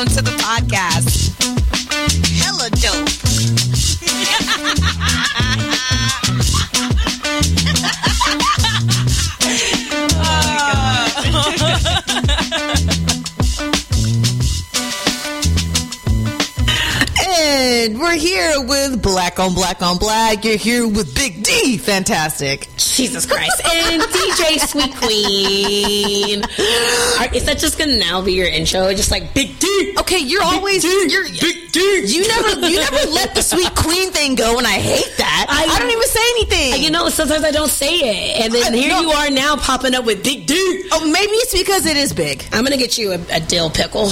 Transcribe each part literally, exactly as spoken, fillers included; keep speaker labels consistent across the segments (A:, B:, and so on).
A: welcome to the podcast. Hella dope. And we're here with Black on Black on Black. You're here with Big D. Fantastic.
B: Jesus Christ. And D J Sweet Queen. Are, is that just gonna now be your intro? Just like Big D.
A: Okay, you're
B: Big
A: always
B: D.
A: you're
B: Big D.
A: You never you never let the Sweet Queen thing go, and I hate that. I, I don't even say anything.
B: You know, sometimes I don't say it, and then I, here no. you are now popping up with Big D.
A: Oh, maybe it's because it is big.
B: I'm gonna get you a, a dill pickle.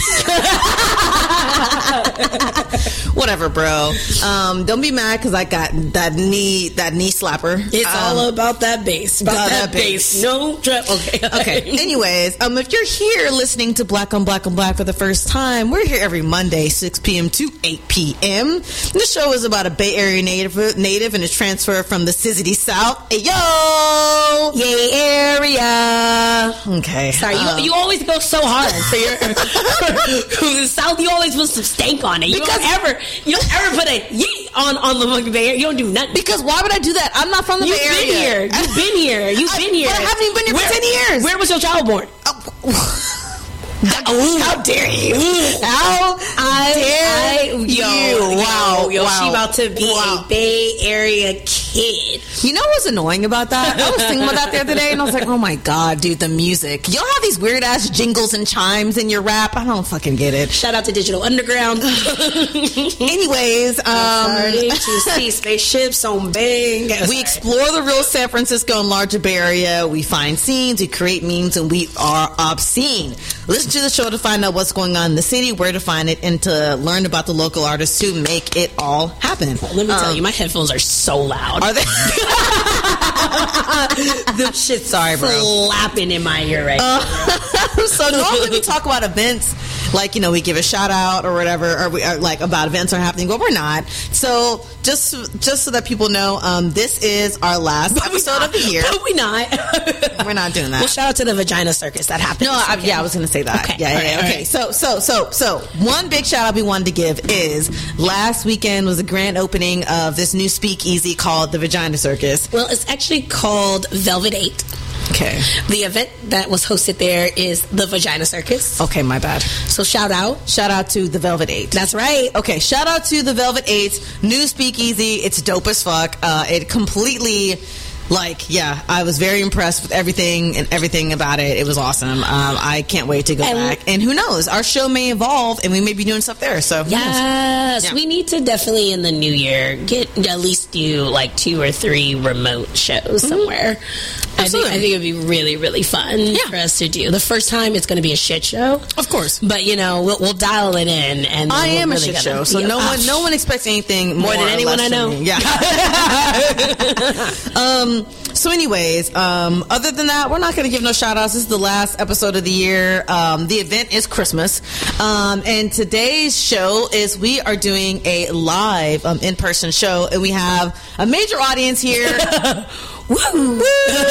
A: Whatever, bro. Um, don't be mad because I got that knee that knee slapper.
B: It's
A: um,
B: all about that bass. About that, that bass. bass. No trap. Okay.
A: Okay. Anyways, um, if you're here listening to Black on Black on Black for the first time, we're here every Monday, six p.m. to eight p.m. This show is about a Bay Area native, native and a transfer from the Sizzity South. Hey, yo!
B: Yay, area.
A: Okay.
B: Sorry, um, you, you always go so hard for your the South. You always put some stank on it. You
A: because
B: don't ever, you don't ever put a yeet on on the fucking Bay Area. You don't do nothing.
A: Because why would I do that? I'm not from the
B: You've
A: Bay Area.
B: You've been here. You've been here. You've
A: I,
B: been here.
A: But I haven't even been here
B: where,
A: for ten years.
B: Where was your child born?
A: Oh. How, how dare you? How
B: I,
A: dare
B: I,
A: you?
B: Yo,
A: wow,
B: yo,
A: wow.
B: She about to be
A: wow.
B: a Bay Area kid.
A: You know what's annoying about that? I was thinking about that the other day, and I was like, oh my god, dude, the music. Y'all have these weird ass jingles and chimes in your rap. I don't fucking get it.
B: Shout out to Digital Underground.
A: Anyways, um,
B: starting to see spaceships on Bang.
A: We sorry. explore the real San Francisco and larger Bay Area. We find scenes, we create memes, and we are obscene. Listen to the show to find out what's going on in the city, where to find it, and to learn about the local artists to make it all happen.
B: Let me um, tell you, my headphones are so loud.
A: Are they? The shit, sorry, bro.
B: Slapping in my ear right
A: uh, now. So normally we talk about events, like, you know, we give a shout out or whatever, or we are like about events are happening, but we're not. So just just so that people know, um, this is our last but episode of the year.
B: But we not.
A: We're not doing that.
B: Well, shout out to the Vagina Circus that happened.
A: No, I, yeah, I was going to say that.
B: Okay.
A: Yeah, yeah,
B: right,
A: yeah. Okay. Right. So, so, so, so, one big shout out we wanted to give is last weekend was the grand opening of this new speakeasy called the Vagina Circus.
B: Well, it's actually called Velvet eight.
A: Okay.
B: The event that was hosted there is the Vagina Circus.
A: Okay, my bad.
B: So shout out.
A: Shout out to the Velvet eight.
B: That's right.
A: Okay, shout out to the Velvet eight. New speakeasy. It's dope as fuck. Uh, it completely... Like, yeah, I was very impressed with everything and everything about it. It was awesome. Um, I can't wait to go and back. And who knows? Our show may evolve, and we may be doing stuff there. So, who
B: yes,
A: yeah.
B: we need to definitely in the new year get at least do like two or three remote shows mm-hmm. somewhere. I think, I think it'd be really, really fun
A: yeah.
B: for us to do. The first time, it's going to be a shit show,
A: of course.
B: But you know, we'll, we'll dial it in. And
A: I am
B: really
A: a shit show, so no one, no one expects anything
B: more,
A: more
B: than anyone I know.
A: Yeah. um. So, anyways, um, other than that, we're not going to give no shout outs. This is the last episode of the year. Um, the event is Christmas. Um, and today's show is we are doing a live um, in person show, and we have a major audience here. Woo! Woo!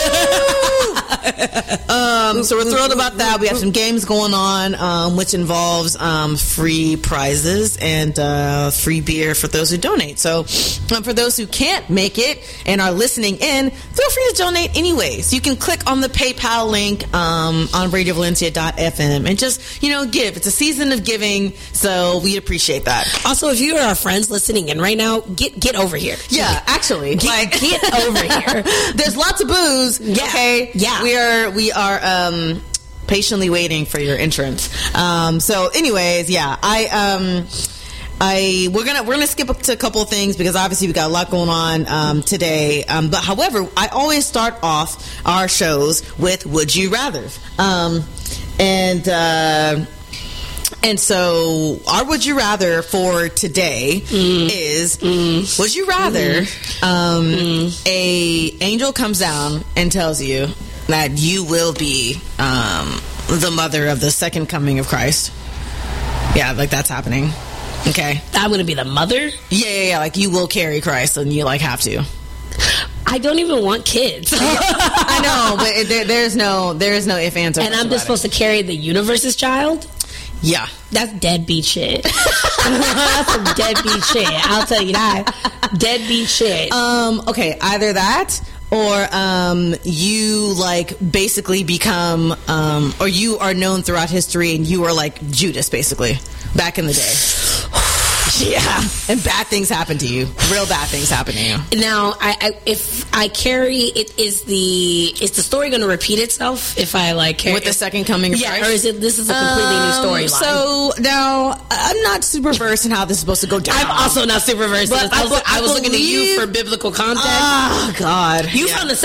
A: um, so we're thrilled about that. We have some games going on, um, which involves um, free prizes and uh, free beer for those who donate. So um, for those who can't make it and are listening in, feel free to donate anyways. You can click on the PayPal link um, on radio valencia dot f m and just, you know, give. It's a season of giving, so we appreciate that.
B: Also, if you are our friends listening in right now, get get over here.
A: Yeah, actually.
B: Get, like, get over here.
A: There's lots of booze.
B: Yeah.
A: Okay.
B: Yeah.
A: We are we are um, patiently waiting for your entrance. Um, so, anyways, yeah, I um, I we're gonna we're gonna skip up to a couple of things because obviously we got a lot going on um, today. Um, but however, I always start off our shows with Would You Rather, um, and. Uh, And so, our Would You Rather for today mm. is, mm. would you rather mm. Um, mm. a angel comes down and tells you that you will be um, the mother of the second coming of Christ? Yeah, like that's happening. Okay.
B: I'm going to be the mother?
A: Yeah, yeah, yeah. Like you will carry Christ and you like have to.
B: I don't even want kids.
A: I know, but there, there's no, there is no if, ands, or
B: and I'm just supposed it. to carry the universe's child?
A: Yeah.
B: That's deadbeat shit. That's some deadbeat shit. I'll tell you that. Deadbeat shit.
A: Um, okay, either that or um, you like basically become um, or you are known throughout history and you are like Judas basically back in the day. Yeah, and bad things happen to you. Real bad things happen to you.
B: Now, I, I, if I carry it, is the is the story going to repeat itself if I like carry
A: with the second coming of
B: yeah,
A: Christ?
B: Or is it this is a completely
A: um,
B: new storyline?
A: So now I'm not super versed in how this is supposed to go down.
B: I'm also not super versed.
A: But
B: I was,
A: I,
B: I was
A: believe,
B: looking at you for biblical context.
A: Oh God,
B: you
A: yeah.
B: from the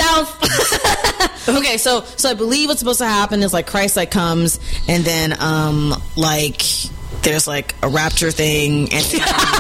B: South?
A: Okay, so so I believe what's supposed to happen is like Christ like comes and then um like there's like a rapture thing and.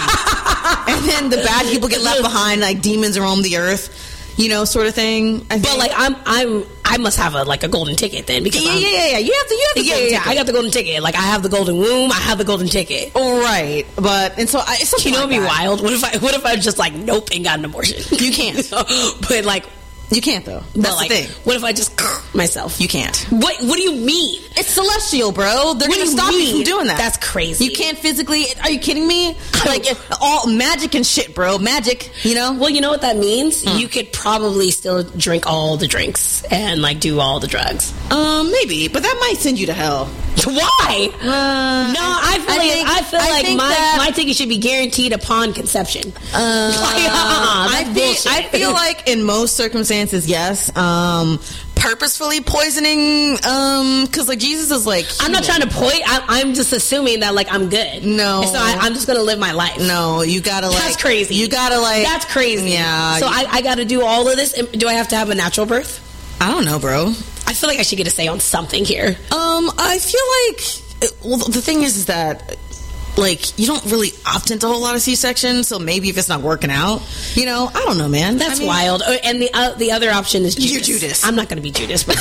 A: And then the bad people get left behind, like demons roam the earth, you know, sort of thing. I
B: but like I'm, I'm, I must have a like a golden ticket then because
A: yeah,
B: I'm,
A: yeah, yeah, yeah. You have to, you have the
B: yeah,
A: golden
B: yeah,
A: ticket.
B: I got the golden ticket. Like I have the golden womb. I have the golden ticket.
A: All right, but and so I, it's
B: you know,
A: like
B: it'd be
A: that.
B: wild. What if I, what if I just like nope and got an abortion?
A: You can't,
B: but like.
A: You can't though. That's
B: like,
A: the thing.
B: What if I just myself?
A: You can't.
B: What What do you mean?
A: It's celestial, bro. They're
B: What
A: gonna
B: do you
A: stop
B: mean?
A: you from doing that.
B: That's crazy.
A: You can't physically. Are you kidding me? Like all magic and shit, bro. Magic. You know.
B: Well, you know what that means.
A: Hmm.
B: You could probably still drink all the drinks and like do all the drugs.
A: Um, maybe, but that might send you to hell.
B: Why?
A: Uh,
B: no, I feel
A: I
B: like
A: think-
B: I feel
A: I
B: like
A: think
B: my
A: that-
B: my ticket should be guaranteed upon conception.
A: Uh,
B: Like, uh-uh,
A: I
B: that's
A: feel,
B: bullshit.
A: I feel like in most circumstances, yes. Um, purposefully poisoning, um, because like Jesus is like.
B: I'm not trying
A: human.
B: to point. I, I'm just assuming that like I'm good.
A: No.
B: And so I, I'm just gonna live my life.
A: No, you gotta like.
B: That's crazy.
A: You gotta like.
B: That's crazy.
A: Yeah.
B: So
A: you-
B: I, I got to do all of this. Do I have to have a natural birth?
A: I don't know, bro.
B: I feel like I should get a say on something here.
A: Um, I feel like. Well, the thing is, is that. Like, you don't really opt into a whole lot of C-sections, so maybe if it's not working out, you know, I don't know, man.
B: That's
A: I mean,
B: wild. Uh, And the uh, the other option is Judas.
A: You're Judas.
B: I'm not going to be Judas. But so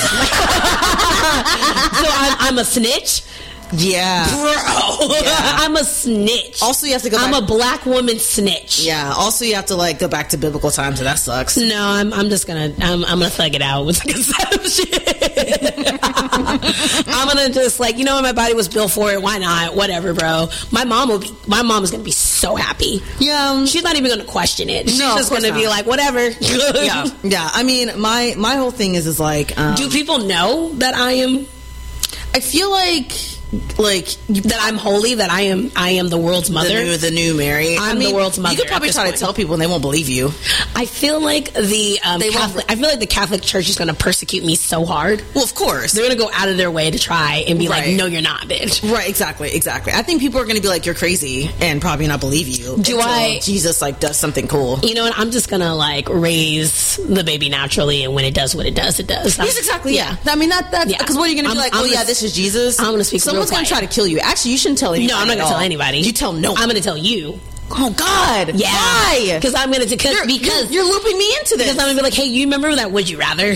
B: I'm, I'm a snitch?
A: Yeah.
B: Bro.
A: Yeah.
B: I'm a snitch.
A: Also, you have to go
B: I'm
A: back.
B: a black woman snitch.
A: Yeah. Also, you have to, like, go back to biblical times, so that sucks.
B: No, I'm I'm just gonna I'm I'm gonna thug it out with the conception. I'm gonna just like, you know what, my body was built for it. Why not? Whatever, bro. My mom will be. My mom is gonna be so happy.
A: Yeah. Um,
B: She's not even gonna question it. She's
A: No, of
B: just
A: course
B: gonna be
A: not.
B: like, whatever.
A: yeah. Yeah. I mean, my, my whole thing is, is like. Um,
B: Do people know that I am
A: I feel like. Like you,
B: that I'm holy? That I am I am the world's mother?
A: the new, the new Mary.
B: I'm
A: I mean,
B: the world's mother
A: You could probably
B: at this
A: try
B: point.
A: to tell people and they won't believe you.
B: I feel like the um,
A: They won't-
B: Catholic. I feel like the Catholic Church is going to persecute me so hard.
A: Well, of course.
B: They're going to go out of their way to try and be
A: Right.
B: like, "No, you're not, bitch."
A: Right, exactly, exactly. I think people are going to be like, "You're crazy," and probably not believe you.
B: Do
A: until
B: I-
A: Jesus like does something cool?
B: You know what? I'm just gonna like raise the baby naturally, and when it does what it does, it does.
A: Yes, exactly. Yeah. I mean that. That's
B: Yeah.
A: because what are you going to be
B: I'm-
A: like?
B: I'm
A: oh
B: gonna
A: yeah,
B: s-
A: this is Jesus.
B: I'm gonna speak
A: Someone's
B: real
A: going to
B: quiet.
A: try to kill you. Actually, you shouldn't tell anybody.
B: No, I'm not
A: at
B: gonna tell
A: all.
B: anybody.
A: You tell no.
B: I'm gonna tell you.
A: Oh God.
B: Yeah,
A: Why?
B: Because I'm gonna because
A: You're,
B: because
A: you're, you're looping me into this.
B: because I'm gonna be like, hey, you remember that Would You Rather?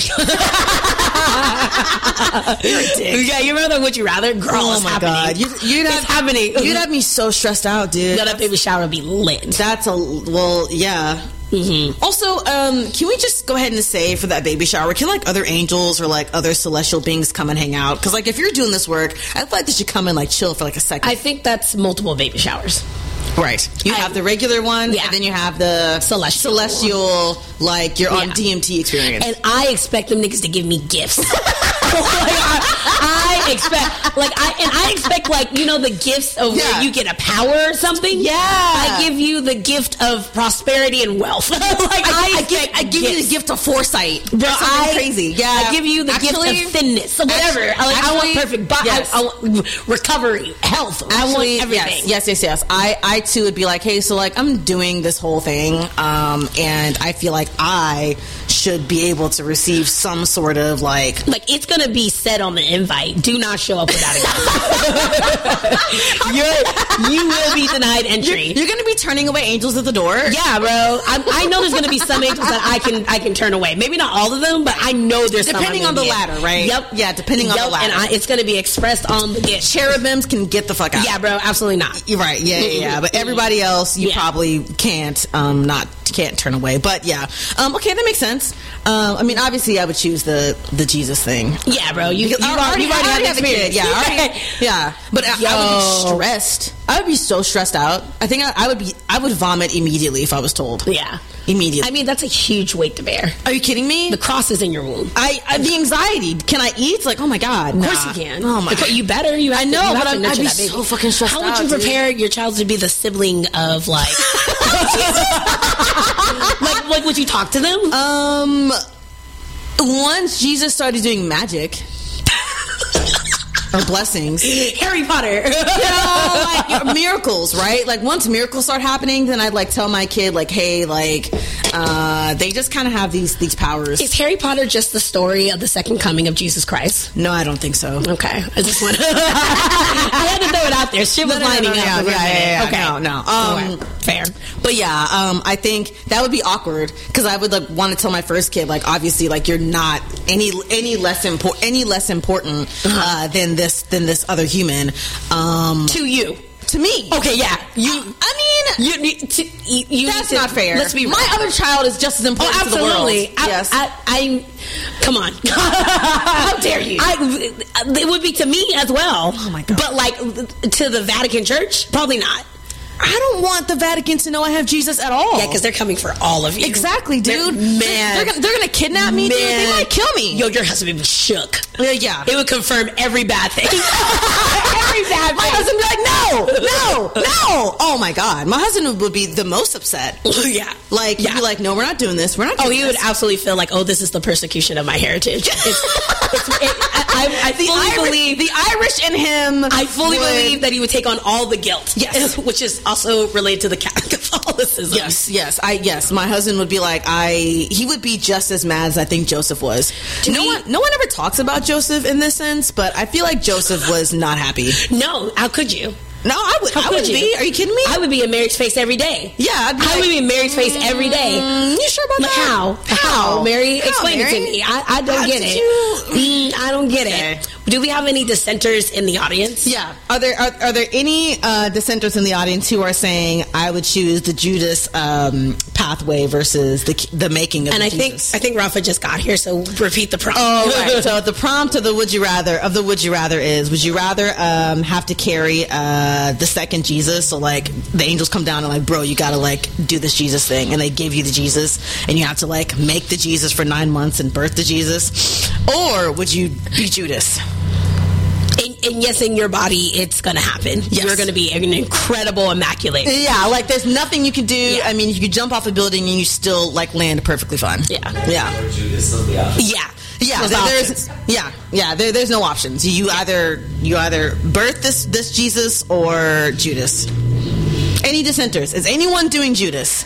A: You're a dick.
B: Yeah, you remember that Would You Rather? Girl,
A: Oh
B: it's
A: my
B: happening.
A: God. You, you'd
B: It's
A: have,
B: happening.
A: You'd have me so stressed out, dude.
B: No, that baby shower would be lit.
A: That's a well, yeah. Mm-hmm. Also, um, can we just go ahead and say for that baby shower, can like other angels or like other celestial beings come and hang out? Because like if you're doing this work, I feel like they should come and like chill for like a second.
B: I think that's multiple baby showers.
A: Right. You
B: I-
A: have the regular one,
B: Yeah.
A: and then you have the
B: Celestial.
A: celestial like you're on
B: Yeah.
A: D M T experience.
B: And I expect them niggas to give me gifts. like, I, I expect, like, I and I expect, like, you know, the gifts of
A: Yeah.
B: where you get a power or something.
A: Yeah.
B: I give you the gift of prosperity and wealth. like, I,
A: I, I give,
B: expect
A: I give you
B: gifts.
A: the gift of foresight.
B: Bro,
A: That's something
B: I,
A: crazy. Yeah,
B: I give you the
A: Actually-
B: gift of thinness, so whatever. I, like, I want
A: actually,
B: perfect body.
A: yes.
B: I, I want recovery, health. I
A: Actually,
B: want everything.
A: yes, yes, yes, yes. I, I too would be like, hey, so like I'm doing this whole thing, um, and I feel like I should be able to receive some sort of like.
B: Like, it's gonna be said on the invite, do not show up without a gift. You're, you will be denied entry.
A: You're, you're going to be turning away angels at the door.
B: Yeah, bro. I, I know there's going to be some angels that I can I can turn away. Maybe not all of them, but I know there's some
A: Depending
B: I'm
A: on the
B: gonna get.
A: ladder, right?
B: Yep.
A: Yeah, depending on
B: Yep,
A: the ladder.
B: and I, it's going to be expressed on the gift.
A: Cherubims can get the fuck out.
B: Yeah, bro. Absolutely not.
A: You're right. Yeah, yeah, yeah. But everybody else, you
B: Yeah.
A: probably can't, um, not can't turn away. But yeah, um, okay, that makes sense. yes. Um, I mean, obviously, I would choose the the Jesus thing.
B: Yeah, bro. You, you,
A: I
B: already, you already
A: I
B: had the
A: have a kid.
B: experience.
A: Yeah, I already, yeah. But I, I would be stressed. I would be so stressed out. I think I, I would be. I would vomit immediately if I was told.
B: Yeah,
A: immediately.
B: I mean, that's a huge weight to bear.
A: Are you kidding me?
B: The cross is in your womb.
A: I, I the anxiety. Can I eat? Like, oh my god.
B: Of course
A: nah.
B: you can.
A: Oh my.
B: God. You better. You have
A: I know,
B: to, you
A: but
B: have
A: I'm,
B: to
A: I'd be
B: that baby.
A: so fucking stressed
B: How would
A: out,
B: you prepare
A: dude?
B: your child to be the sibling of like? like, like, would you talk to them?
A: Um, once Jesus started doing magic. Or blessings.
B: Harry Potter.
A: You know, like miracles, right? Like once miracles start happening, then I'd like tell my kid, like, hey, like, uh, they just kind of have these these powers.
B: Is Harry Potter just the story of the second coming of Jesus Christ?
A: No, I don't think so.
B: Okay, I just want. I had to throw it out there. Shit was
A: No, no, no,
B: lining
A: no,
B: up.
A: yeah,
B: for a
A: yeah,
B: minute.
A: yeah, yeah,
B: okay,
A: no, no. Um,
B: okay. Fair.
A: But yeah, um, I think that would be awkward because I would like want to tell my first kid, like, obviously, like you're not any any less important any less important uh, than this than this other human. Um,
B: To you.
A: To me.
B: Okay, yeah. You.
A: I mean,
B: You, you, to, you, you
A: that's
B: need to-
A: not fair.
B: Let's be real.
A: My other child is just as important
B: Oh,
A: to the world.
B: absolutely. I,
A: Yes.
B: I, I, come on. How dare you? I, it would be to me as well.
A: Oh, my God.
B: But like to the Vatican Church, probably not.
A: I don't want the Vatican to know I have Jesus at all.
B: Yeah, because they're coming for all of you.
A: Exactly, dude.
B: They're, man,
A: they're, gonna, they're gonna kidnap me,
B: man.
A: dude. They might kill me.
B: Yo, your husband would be shook.
A: Yeah, yeah.
B: It would confirm every bad thing. every bad
A: My
B: thing.
A: husband would be like, no, no, no. Oh my God, my husband would be the most upset.
B: yeah,
A: Like, he'd
B: Yeah.
A: be like, no, we're not doing this. We're not. Doing
B: Oh, he would
A: this.
B: absolutely feel like, oh, this is the persecution of my heritage. It's, it's, it, I, I
A: The
B: fully
A: Irish,
B: believe
A: the Irish in him.
B: I fully
A: would-
B: believe that he would take on all the guilt.
A: Yes.
B: which is also related to the Catholicism.
A: Yes, yes, I yes. My husband would be like, I. He would be just as mad as I think Joseph was.
B: Do
A: no
B: we-
A: one, no one ever talks about Joseph in this sense, but I feel like Joseph was not happy.
B: No, how could you?
A: No, I would.
B: How
A: I
B: could
A: would
B: you?
A: be. Are you kidding me?
B: I would be in Mary's face every day.
A: yeah, I'd be
B: I
A: like,
B: would be in Mary's face every day.
A: Mm, you sure about
B: Like,
A: that?
B: how?
A: How?
B: Mary,
A: How,
B: explain
A: Mary?
B: it to me. I, I don't
A: How
B: get
A: did
B: it.
A: you-
B: Mm, I don't get
A: Okay.
B: it. Do we have any dissenters in the audience?
A: Yeah. Are there are, are there any uh, dissenters in the audience who are saying I would choose the Judas um, pathway versus the the making of
B: And
A: the
B: I think
A: Jesus?
B: I think Rafa just got here, so repeat the prompt.
A: Oh, right. So the prompt of the would you rather of the would you rather is would you rather um, have to carry uh, the second Jesus? So like the angels come down and like, bro, you gotta like do this Jesus thing, and they give you the Jesus, and you have to like make the Jesus for nine months and birth the Jesus, or would you be Judas?
B: And, and yes, in your body, it's going to happen.
A: Yes.
B: You're going to be an incredible immaculate.
A: Yeah, like there's nothing you can do.
B: Yeah.
A: I mean, you could jump off a building and you still like land perfectly fine.
B: Yeah.
A: Yeah.
C: Or Judas of the option.
B: Yeah.
A: Yeah,
B: Those
A: there-
B: options.
A: there's yeah, yeah. There, there's no options. You either you either birth this this Jesus or Judas. Any dissenters? Is anyone doing Judas?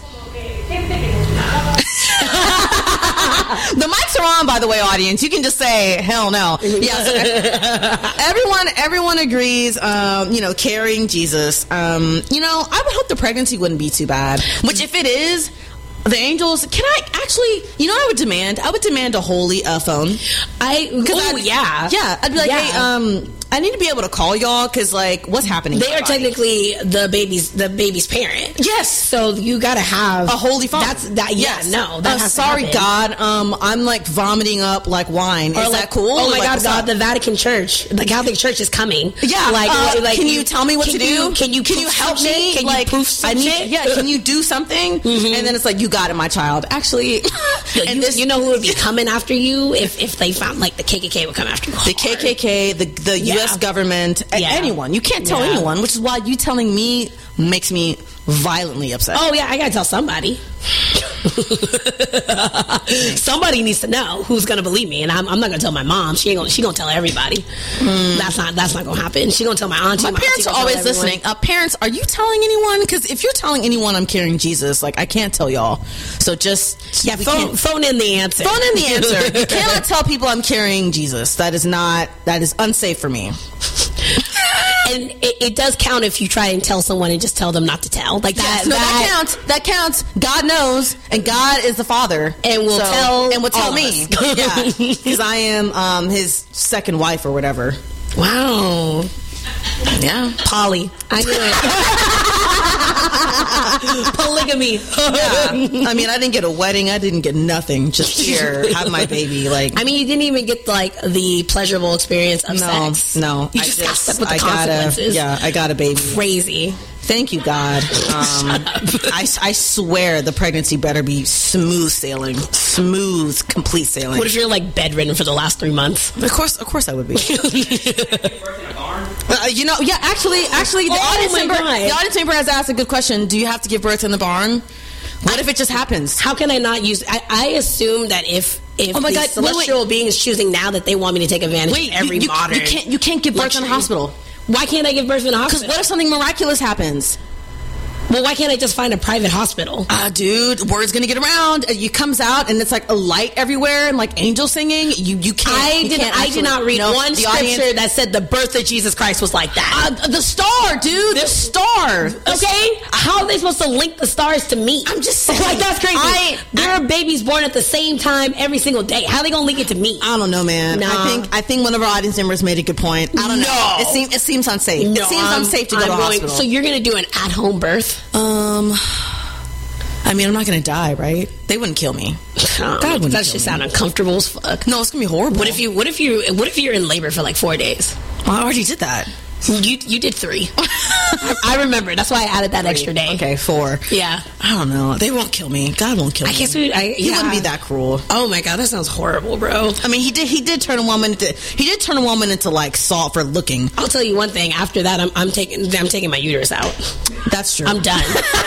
A: The mics are on, by the way, audience. You can just say hell no. Yeah, so everyone everyone agrees. Um, you know, carrying Jesus. Um, you know, I would hope the pregnancy wouldn't be too bad. Which, if it is, the angels. Can I actually? You know, what I would demand. I would demand a holy uh, phone.
B: I, oh,
A: I'd-
B: yeah.
A: yeah. I'd be like,
B: Yeah.
A: hey, um, I need to be able to call y'all because, like, what's happening?
B: They
A: to my
B: are
A: body?
B: technically the baby's the baby's parent.
A: Yes.
B: So you got to have
A: A holy father.
B: That's that. Yeah.
A: Yes.
B: No. That
A: Uh,
B: has
A: sorry,
B: to happen.
A: God. Um, I'm like vomiting up like wine.
B: Or
A: Is
B: like,
A: that cool?
B: Oh my
A: Like,
B: God,
A: what's
B: God!
A: up?
B: The Vatican Church, the Catholic Church is coming.
A: Yeah,
B: like,
A: uh,
B: like,
A: can you tell me what
B: can
A: to do?
B: you- can you
A: can you
B: proof
A: help
B: some
A: me?
B: shit? Can
A: like,
B: you proof some
A: I need,
B: shit?
A: Yeah, can you do something?
B: Mhm.
A: And then it's like, you got it, my child. Actually,
B: Yo,
A: and
B: you,
A: this,
B: you know who would be coming after you if, if they found like the K K K would come after you.
A: the K K K, the the
B: Yeah.
A: U S government, a-
B: Yeah.
A: anyone. You can't tell
B: Yeah.
A: anyone, which is why you telling me makes me violently upset.
B: Oh yeah, I gotta tell somebody. Somebody needs to know who's gonna believe me, and I'm, I'm not gonna tell my mom. She ain't gonna. She gonna tell everybody. That's not. That's not gonna happen. She gonna tell my auntie.
A: My
B: my
A: parents
B: auntie
A: are
B: gonna tell
A: always
B: everyone.
A: listening. Uh, parents, are you telling anyone? Because if you're telling anyone I'm carrying Jesus, like I can't tell y'all. So just
B: Yeah,
A: we
B: phone,
A: can't-
B: phone in the answer.
A: phone in the answer. You cannot tell people I'm carrying Jesus. That is not. That is unsafe for me.
B: And it, it does count if you try and tell someone and just tell them not to tell. Like that.
A: Yes, no, that, counts. That counts. God knows, and God is the Father,
B: And will
A: So-
B: tell
A: and will tell
B: all of
A: me.
B: us.
A: Yeah, because I am um, His second wife or whatever.
B: Wow.
A: Yeah,
B: Polly. I knew it. Polygamy.
A: Yeah. I mean, I didn't get a wedding. I didn't get nothing. Just here, have my baby. Like,
B: I mean, you didn't even get like the pleasurable experience of
A: no,
B: sex.
A: no.
B: You
A: I
B: just,
A: just
B: got stuck with the
A: I
B: consequences.
A: Gotta, yeah, I got a baby.
B: Crazy.
A: Thank you, God. Um, I, I swear the pregnancy better be smooth sailing, smooth, complete sailing.
B: What if you're like bedridden for the last three months?
A: Of course, of course, I would be. uh, you know, yeah. Actually, actually, the,
B: Oh
A: audience
B: my
A: member,
B: God.
A: the audience member has asked a good question. Do you have to give birth in the barn? What if it just happens?
B: How can I not use? I, I assume that if if
A: Oh my
B: the
A: God, wait,
B: celestial
A: wait.
B: being is choosing now that they want me to take advantage
A: Wait,
B: of every
A: you, you,
B: modern,
A: you can't you can't give birth in a
B: luxury.
A: hospital.
B: Why can't I give birth in a
A: Because
B: hospital?
A: what if something miraculous happens?
B: Well, why can't I just find a private hospital?
A: Ah, uh, dude, word's gonna get around. You comes out and it's like a light everywhere and like angels singing. You you can't.
B: I
A: you
B: did.
A: can't
B: I
A: actually,
B: did not read
A: no,
B: one
A: the
B: scripture
A: audience-
B: that said the birth of Jesus Christ was like that.
A: Uh, the star, dude. The star.
B: Okay, how are they supposed to link the stars to me?
A: I'm just saying.
B: Like, that's crazy.
A: I-
B: there are babies born at the same time every single day. How are they gonna link it to me?
A: I don't know, man.
B: Nah.
A: I think I think one of our audience members made a good point. I don't
B: No.
A: know. It seems it seems unsafe.
B: No,
A: it seems
B: I'm-
A: unsafe to go
B: I'm
A: to a
B: going-
A: hospital.
B: So you're gonna do an at-home birth?
A: um, I mean, I'm not gonna die, right? They wouldn't kill me.
B: God,
A: God wouldn't
B: that
A: kill
B: just
A: me.
B: sound uncomfortable as fuck.
A: No, it's gonna be horrible.
B: What if you? What if you? What if you're in labor for like four days?
A: Well, I already did that.
B: You you did three. I remember. That's why I added that extra day.
A: Okay, four.
B: Yeah.
A: I don't know. They won't kill me. God won't kill
B: I
A: me.
B: guess we. I,
A: He
B: yeah.
A: wouldn't be that cruel.
B: Oh my God, that sounds horrible, bro.
A: I mean, he did. He did turn a woman into. He did turn a woman into like salt for looking.
B: I'll tell you one thing. After that, I'm, I'm taking. I'm taking my uterus out.
A: That's true.
B: I'm done.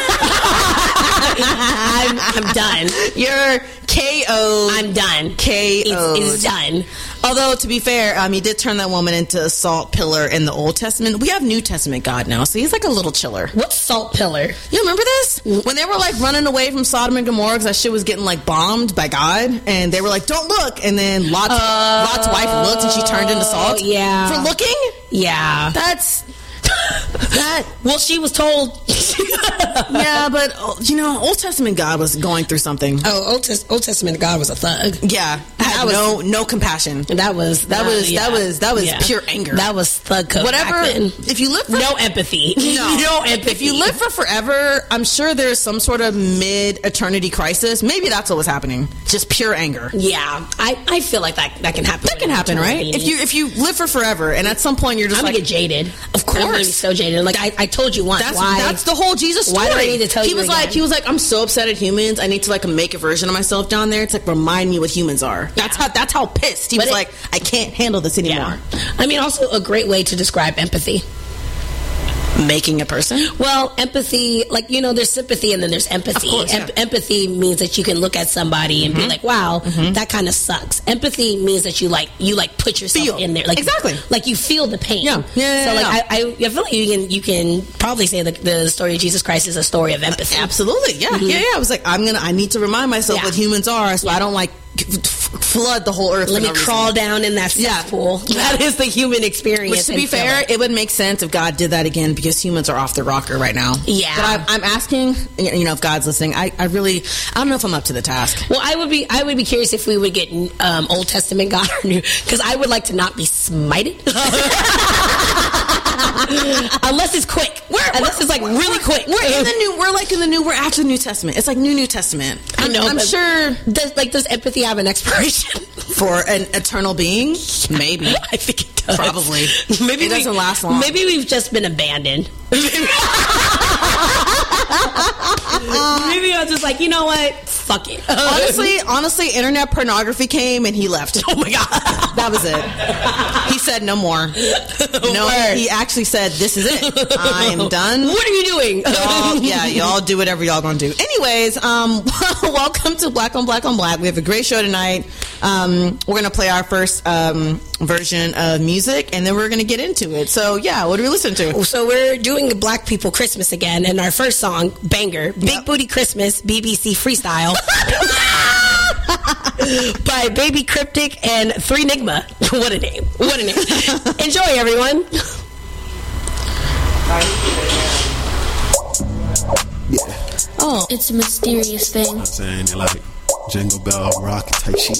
B: I'm, I'm done.
A: You're K O.
B: I'm done.
A: K O.
B: It's, it's done.
A: Although, to be fair, um, he did turn that woman into a salt pillar in the Old Testament. We have New Testament God now, so he's like a little chiller.
B: What's salt pillar?
A: You remember this? When they were like running away from Sodom and Gomorrah because that shit was getting like bombed by God, and they were like, "Don't look," and then Lot's,
B: Uh,
A: Lot's wife looked and she turned into salt.
B: yeah.
A: For looking?
B: Yeah.
A: That's that.
B: Well, she was told.
A: Yeah, but oh, you know, Old Testament God was going through something.
B: Oh, Old, Tes- Old Testament God was a thug.
A: Yeah, had
B: That was-
A: no no compassion.
B: That was
A: That was
B: yeah.
A: that was that was
B: Yeah.
A: pure anger.
B: That was thug code.
A: Whatever.
B: back then.
A: If you live for
B: No empathy.
A: No.
B: no empathy.
A: If you live for forever, I'm sure there's some sort of mid-eternity crisis. Maybe that's what was happening. Just pure anger.
B: yeah, I, I feel like that that can happen.
A: That can happen, right? If you if you live for forever, and at some point you're just
B: I'm
A: like,
B: gonna get jaded.
A: Of
B: I'm gonna be
A: course.
B: so jaded. Like I, I told you once.
A: that's
B: why?
A: that's the whole Jesus story.
B: Why do I need to tell
A: he
B: you
A: was like
B: again?
A: he was like, I'm so upset at humans. I need to like make a version of myself down there to like remind me what humans are. That's how that's how pissed he
B: But
A: was.
B: it-
A: like, I can't handle this anymore.
B: yeah. I mean, also a great way to describe empathy.
A: Making a person.
B: Well, empathy, like, you know, there's sympathy and then there's empathy.
A: Of course,
B: Em-
A: yeah.
B: Empathy means that you can look at somebody and
A: Mm-hmm.
B: be like, wow, that kind of sucks. Empathy means that you like, you like put yourself
A: Feel.
B: in there. Like,
A: Exactly.
B: Like you feel the pain.
A: Yeah. Yeah, yeah,
B: So, like,
A: yeah.
B: I, I, I feel like you can, you can probably say that the story of Jesus Christ is a story of empathy.
A: Absolutely, yeah, yeah, yeah. I was like, I'm gonna, I need to remind myself
B: Yeah.
A: what humans are, so I don't like f- flood the whole earth.
B: Let
A: for
B: me
A: no reason.
B: crawl down in that
A: Yeah.
B: cesspool. That is the human experience.
A: Which, to be
B: and feel
A: fair,
B: it.
A: it would make sense if God did that again because humans are off the rocker right now.
B: Yeah.
A: But I, I'm asking, you know, if God's listening, I, I really, I don't know if I'm up to the task.
B: Well, I would be. I would be curious if we would get um, Old Testament God or New, because I would like to not be smited, unless it's quick.
A: We're,
B: unless it's like really quick.
A: We're in the new. We're like in the new. We're after the New Testament. It's like new New Testament.
B: I
A: I'm,
B: know,
A: I'm
B: but
A: sure
B: Does like does empathy have an expiration?
A: for an eternal being, maybe.
B: I think it does.
A: Probably.
B: Maybe
A: It doesn't
B: we-
A: last long.
B: Maybe we've just been abandoned. Maybe I was just like, you know what? Fuck it.
A: Honestly, honestly, internet pornography came and he left.
B: Oh my god.
A: That was it. He said no more. No,
B: Word.
A: he actually said, "This is it. I am done."
B: What are you doing?
A: Y'all, yeah, y'all do whatever y'all gonna do. Anyways, um, welcome to Black on Black on Black. We have a great show tonight. Um, we're gonna play our first um, version of music, and then we're gonna get into it. So, yeah, what do we listen to?
B: So we're doing Black People Christmas again, and our first song, banger, Big
A: Yep.
B: Booty Christmas, B B C Freestyle, by Baby Cryptic and Three Nigma. What a name! What a name! Enjoy, everyone.
C: Yeah,
A: Oh,
D: It's a mysterious thing.
C: I'm saying it like Jingle Bell Rock type shit.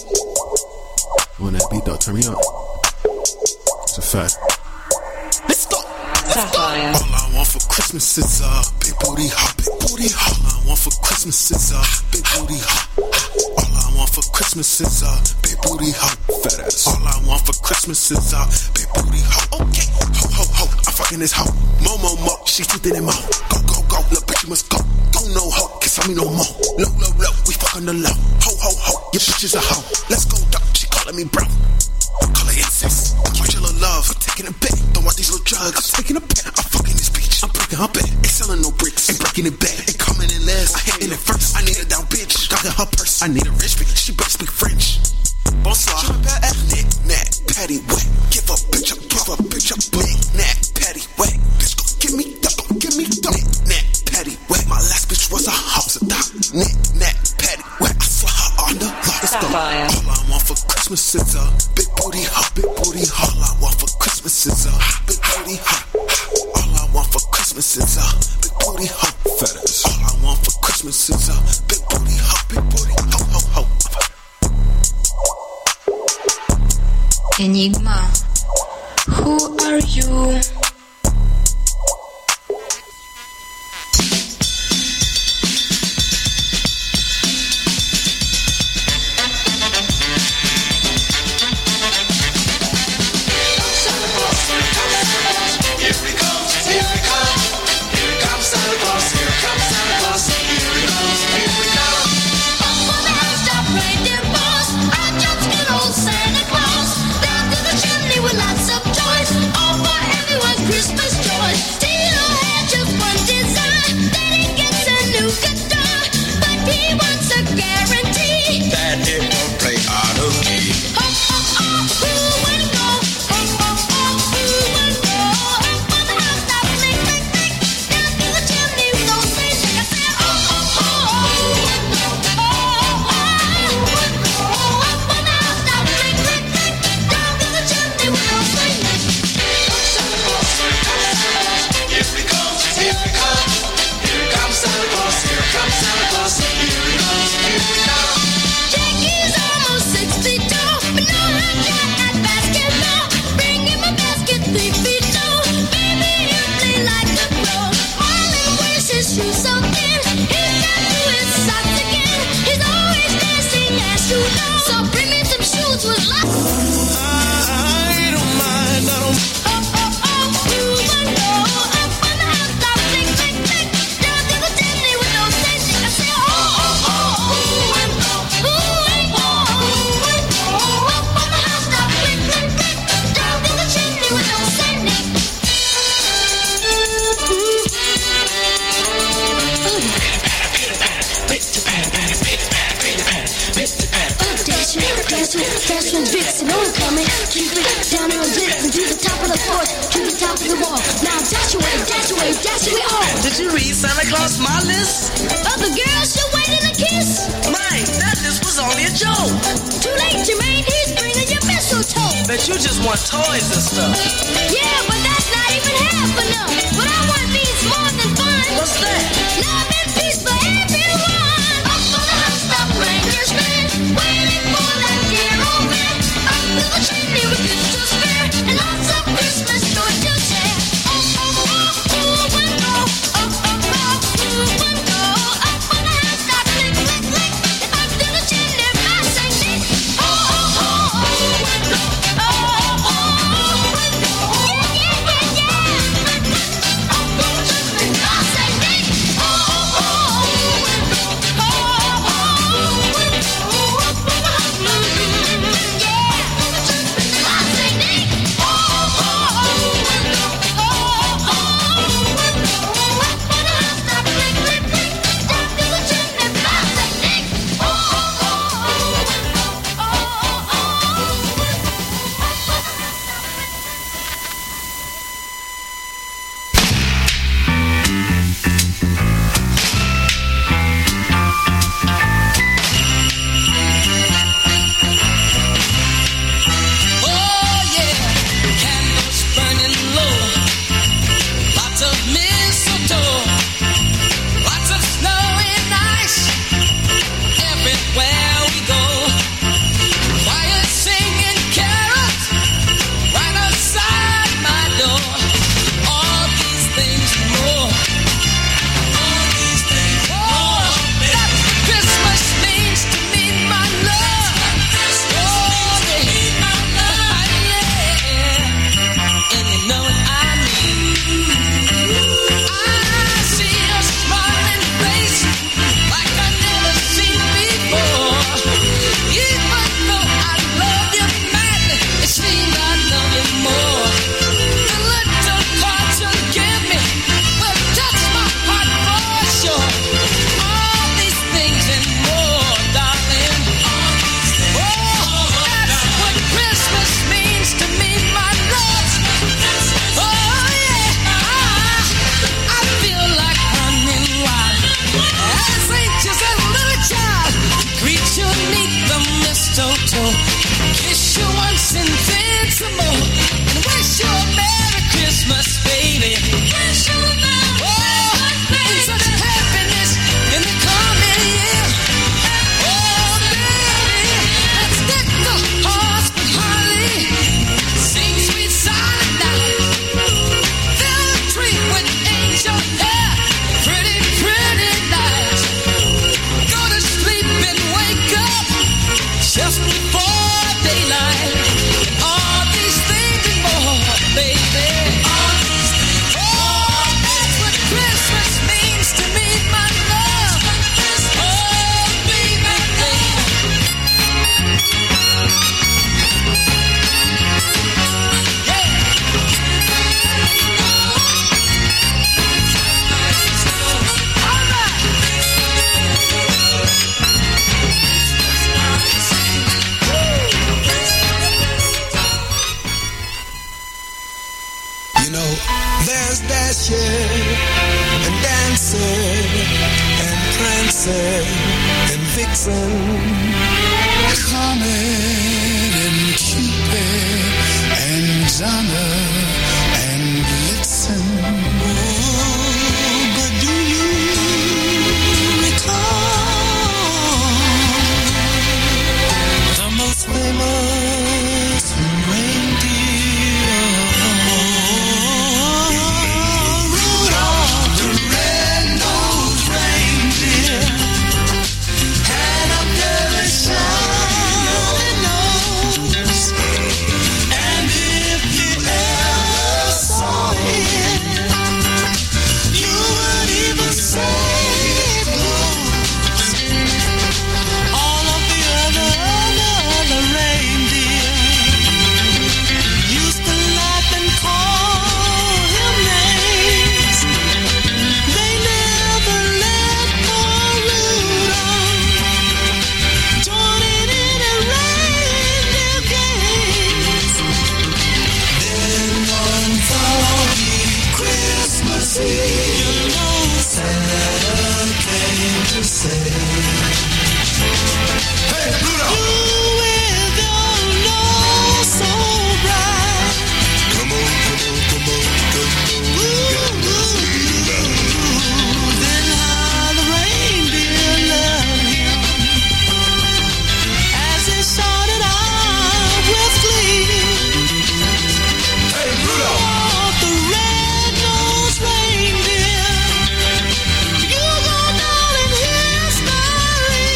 C: When that beat though, turn me up. It's a fact. Let's go.
D: Sapphire.
C: All I want for Christmas is a big booty hop, big booty hop. All I want for Christmas is a big booty hop. All I want for Christmas is a big booty hop, fat ass. All I want for Christmas is a big booty hop. Okay, ho ho ho, I'm fucking this hoe. Mo mo mo, she flipping it mo. Go go go, little bitch you must go. Go no ho, kiss on me no more. Low low low, we fucking the low. Ho ho ho, your bitch is a hoe. Let's go duck, she calling me bro. Call her incest. I'm your little love. I'm taking a bet. Don't want these little drugs. I'm taking a bet. I'm fucking this bitch. I'm breaking her bed. Ain't selling no bricks. Ain't breaking it back. Ain't coming in last. I hit in it first. I need a down bitch. Got in her purse. I need a rich bitch. She better speak French. Bonsoir. Knick knack, patty wet. Give a bitch up. Give a bitch up. Knick knack, patty wet. Bitch, go give me dope. Go give me dope. Knick knack, patty wet. My last bitch was a house of dog. Knick knack, patty wet. I saw her on the rock. Let's go. All I want for Christmas is a big booty hop, big booty hop. All I want for Christmas is a big booty hop. All I want for Christmas is a big booty hop. Fat ass. All I want for Christmas is a big booty hop, big booty ho ho ho.
E: Enigma, who are you?
F: Did you read Santa Claus my list?
G: Other girls should wait in a kiss.
F: Mine, that list was only a joke.
G: Too late, Jermaine, he's bringing your mistletoe.
F: Bet you just want toys and stuff.
G: Yeah, but that's not even half enough. What I want means more than fun.
F: What's that?
G: Love and peace for everyone. Up on the housetop, reindeers stand, waiting for that dear old man. Up to the chimney with gifts to spare, and lots of Christmas joy to share. Oh, oh, oh, ooh, and oh, oh, oh, oh, ooh, and oh. Up on the housetop, click, click, click, and up to the chimney, I sing it. Oh, oh, oh, oh, and oh, oh, oh, oh, and oh. Yeah, yeah, yeah, yeah. Up on the chimney, I sing it. Oh, oh, oh.
C: Vixen, Comet and Cupid and Donner and Blitzen. Oh, but do you recall the most famous reindeer? Rudolph the red-nosed reindeer had a very shiny nose, and if you ever saw him, you would even say it glows. All of the other, other reindeer used to laugh and call him names. They never let poor Rudolph join in any reindeer games. Then one foggy Christmas Eve, you know, Santa came to say, "Hey, Rudolph! You with your nose so bright, come on, come on, come on, come on, gotta see now." Then how the reindeer loved him as he shouted out with glee, "Hey, Rudolph, the red-nosed reindeer, you go down in history."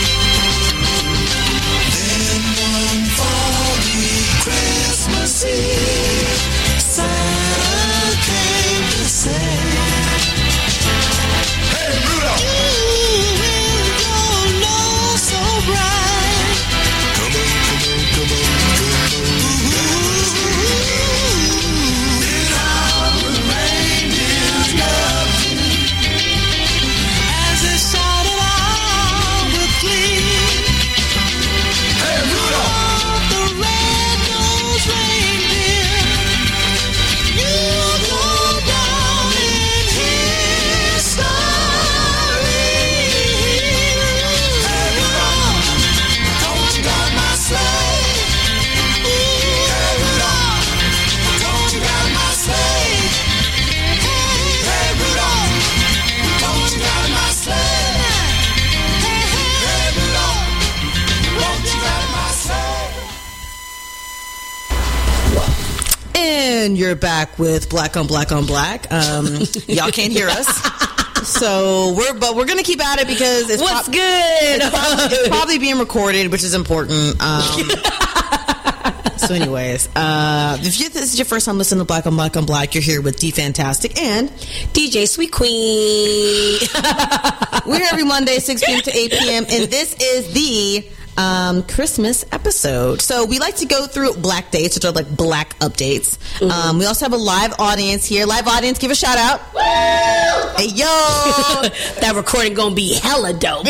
C: Then one foggy Christmas Eve, Santa came to say, "Hey, Rudolph! You with your nose so bright, come on, come on, come on, come on, gotta see now." Then how the reindeers loved him as he shouted out with glee, "Hey, Rudolph, the red-nosed reindeer, you go down in history." Hey, Rudolph, don't you got my sleigh? Hey, Rudolph, don't you got my sleigh? Hey, Rudolph, don't you got my sleigh? Hey, Rudolph, don't you got my sleigh?
A: And you're back with Black on Black on Black. Um, y'all can't hear us, so we're but we're gonna keep at it because it's
B: What's
A: prob-
B: good?
A: It's probably, it's probably being recorded, which is important. Um, so, anyways, uh, if you, this is your first time listening to Black on Black on Black, you're here with D Fantastic and
B: D J Sweet Queen.
A: we're here every Monday, six p.m. to eight p.m. and this is the um, Christmas episode. So we like to go through black dates, which are like black updates.
B: Mm-hmm.
A: Um, we also have a live audience here. Live audience, give a shout out. Hey, yo!
B: That recording gonna be hella dope.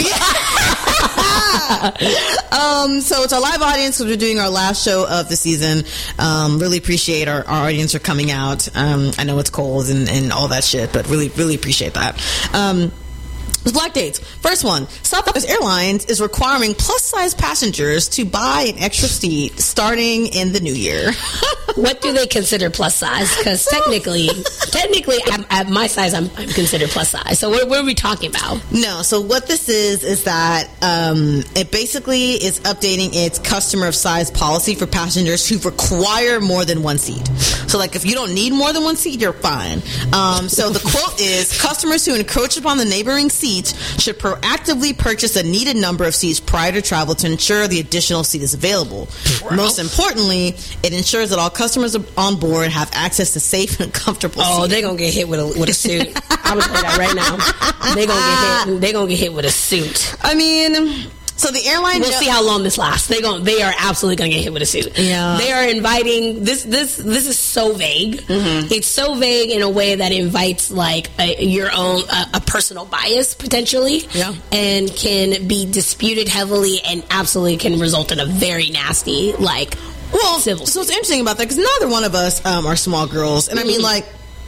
A: um, so it's our live audience because we're doing our last show of the season. Um, really appreciate our, our audience for coming out. Um, I know it's cold and, and all that shit, but really, really appreciate that. Um, Black dates. First one, Southwest Airlines is requiring plus-size passengers to buy an extra seat starting in the new year.
B: What do they consider plus size? Because technically, technically, at, at my size, I'm, I'm considered plus size. So what, what are we talking about?
A: No, so what this is is that um, it basically is updating its customer of size policy for passengers who require more than one seat. So, like, if you don't need more than one seat, you're fine. Um, so the quote is, customers who encroach upon the neighboring seats should proactively purchase a needed number of seats prior to travel to ensure the additional seat is available. Wow. Most importantly, it ensures that all customers on board have access to safe and comfortable
B: Oh,
A: seats.
B: they're gonna get hit with a with a suit. I'm gonna say that right now. They're gonna get hit. They're gonna get hit with a suit.
A: I mean, so the airline.
B: We'll see how long this lasts. They going they are absolutely gonna get hit with a suit.
A: Yeah.
B: They are inviting this. This this is so vague. Mm-hmm. It's so vague in a way that invites like a, your own a, a personal bias potentially.
A: Yeah.
B: And can be disputed heavily and absolutely can result in a very nasty like.
A: Well,
B: civil
A: so what's interesting about that, because neither one of us um, are small girls, and I mean, like,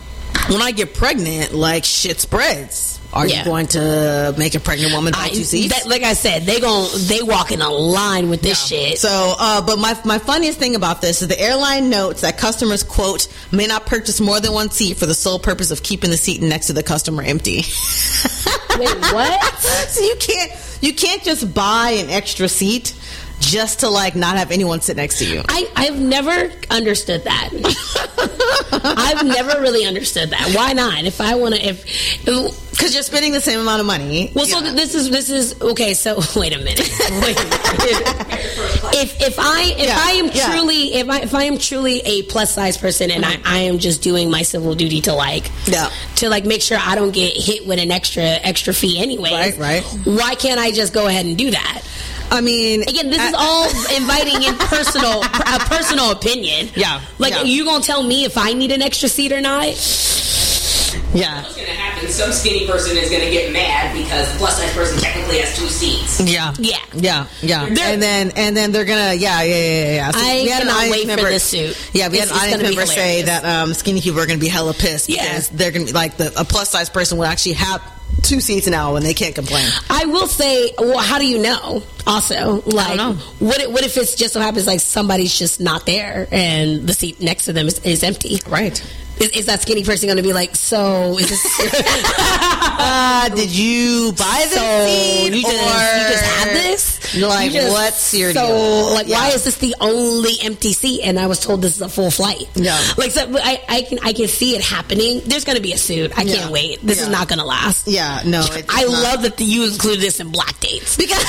A: when I get pregnant, like shit spreads. Are
B: Yeah.
A: you going to make a pregnant woman buy
B: I,
A: two seats?
B: that, like I said, they gon' they walk in a line with this shit.
A: So, uh, but my my funniest thing about this is the airline notes that customers, quote, may not purchase more than one seat for the sole purpose of keeping the seat next to the customer empty.
B: Wait, what?
A: So you can't you can't just buy an extra seat just to like not have anyone sit next to you.
B: I, I've never understood that. I've never really understood that. Why not? If I want to, if
A: Because you're spending the same amount of money.
B: well, so
A: Yeah.
B: this is this is okay. So wait a minute. Wait a minute. if if I if
A: Yeah,
B: I am
A: yeah.
B: truly if I if I am truly a plus size person and I, I am just doing my civil duty to like
A: Yeah.
B: to like make sure I don't get hit with an extra extra fee anyway.
A: Right, right.
B: Why can't I just go ahead and do that?
A: I mean,
B: Again, this
A: I-
B: is all inviting in personal a personal opinion.
A: Yeah,
B: Like
A: yeah.
B: you gonna tell me if I need an extra seat or not?
A: yeah.
D: What's going to happen? Some skinny person is going to get mad because the plus size person technically has two seats.
A: Yeah,
B: Yeah.
A: yeah, yeah,
B: They're-
A: and then and then they're gonna, yeah, yeah, yeah, yeah. yeah. So
B: I
A: we had an
B: cannot
A: audience
B: wait for
A: member-
B: this suit.
A: Yeah, we
B: It's-
A: had an
B: it's
A: audience
B: gonna be
A: member say
B: hilarious.
A: that um, skinny people are gonna be hella pissed
B: Yeah.
A: because they're gonna be like the a plus size person will actually have two seats now and they can't complain.
B: I will say, well, how do you know? Also, like,
A: know.
B: what if, what if it's just so happens like somebody's just not there and the seat next to them is, is empty?
A: Right.
B: Is, is that skinny person going to be like, so is this?
A: Uh, did you buy this
B: So
A: seat
B: you just,
A: or
B: you just had this?
A: You're like,
B: You just-
A: what's your
B: so,
A: deal?
B: like,
A: Yeah.
B: why is this the only empty seat? And I was told this is a full flight.
A: Yeah.
B: Like, so I, I can I can see it happening. There's going to be a suit. I
A: Yeah.
B: can't wait. This is
A: Yeah.
B: not going to last.
A: Yeah, no. It's
B: I
A: not.
B: love that the, you included this in black dates.
A: because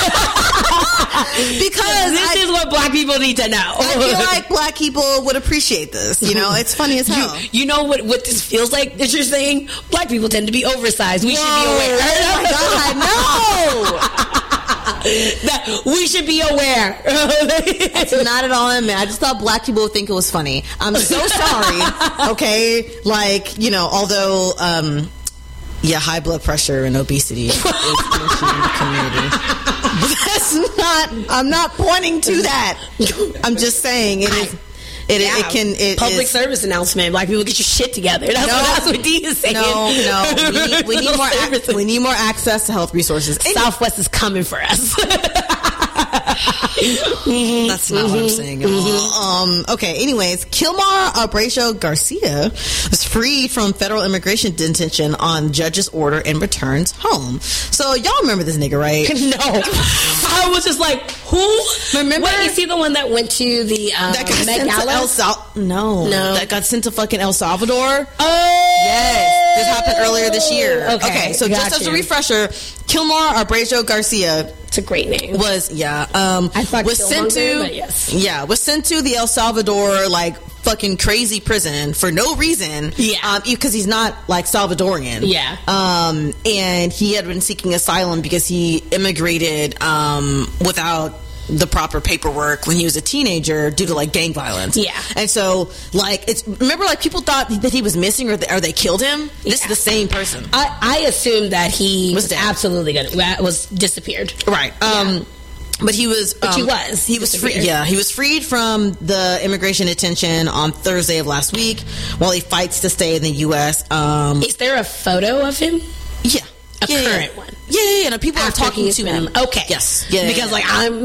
A: because
B: this
A: I,
B: is what black people need to know.
A: I feel like black people would appreciate this. You know, it's funny as hell.
B: You, you know what, what this feels like that you're saying? Black people tend to be oversized. We should be
A: Whoa,
B: aware.
A: Oh my God, no!
B: That we should be aware.
A: It's not at all in me. I just thought black people would think it was funny. I'm so sorry. Okay, like you know, although um, yeah, high blood pressure and obesity is, is an issue in the community. But that's not. I'm not pointing to that. I'm just saying it is. It,
B: Yeah.
A: it can. It
B: Public
A: is-
B: service announcement. Black people, get your shit together. That's,
A: No.
B: what, that's what D is saying.
A: No, no. We need, we need
B: Little
A: more. Ac-
B: services.
A: we need more access to health resources. And
B: Southwest is coming for us.
A: that's not what I'm saying at all. Um, okay. Anyways, Kilmar Abracio Garcia was freed from federal immigration detention on judge's order and returns home. So y'all remember this nigga, right?
B: No, I was just like, who?
A: Remember-
B: Wait, is he the one that went to the um,
A: That got
B: Met
A: sent to
B: Gala?
A: El Sal- no,
B: No.
A: that got sent to fucking El Salvador.
B: Oh,
A: Yes, this happened earlier this year.
B: Okay,
A: so
B: got
A: just as a
B: you.
A: refresher, Kilmar Abracio Garcia
B: it's a great name.
A: was yeah um
B: I thought
A: was sent
B: Killmonger,
A: to
B: but yes.
A: yeah was sent to the El Salvador like fucking crazy prison for no reason,
B: Yeah.
A: um because he's not like Salvadorian,
B: Yeah.
A: um and he had been seeking asylum because he immigrated um without the proper paperwork when he was a teenager due to like gang violence.
B: Yeah.
A: And so like it's remember like people thought that he was missing or, th- or they killed him. This is
B: Yeah.
A: the same person.
B: I, I assumed that he
A: Was
B: was,
A: dead.
B: absolutely gonna was disappeared.
A: Right. Um, but he was.
B: But he
A: um,
B: was
A: He was free.
B: disappeared.
A: Yeah, he was freed from the immigration detention on Thursday of last week, while he fights to stay in the U S. Um,
B: Is there a photo of him?
A: yeah,
B: A
A: yeah,
B: current
A: yeah.
B: one.
A: Yeah, yeah, yeah. No, people
B: After
A: are talking
B: he's
A: to
B: been-
A: him.
B: Okay.
A: Yes. Yeah.
B: Because
A: yeah,
B: like
A: yeah.
B: I'm.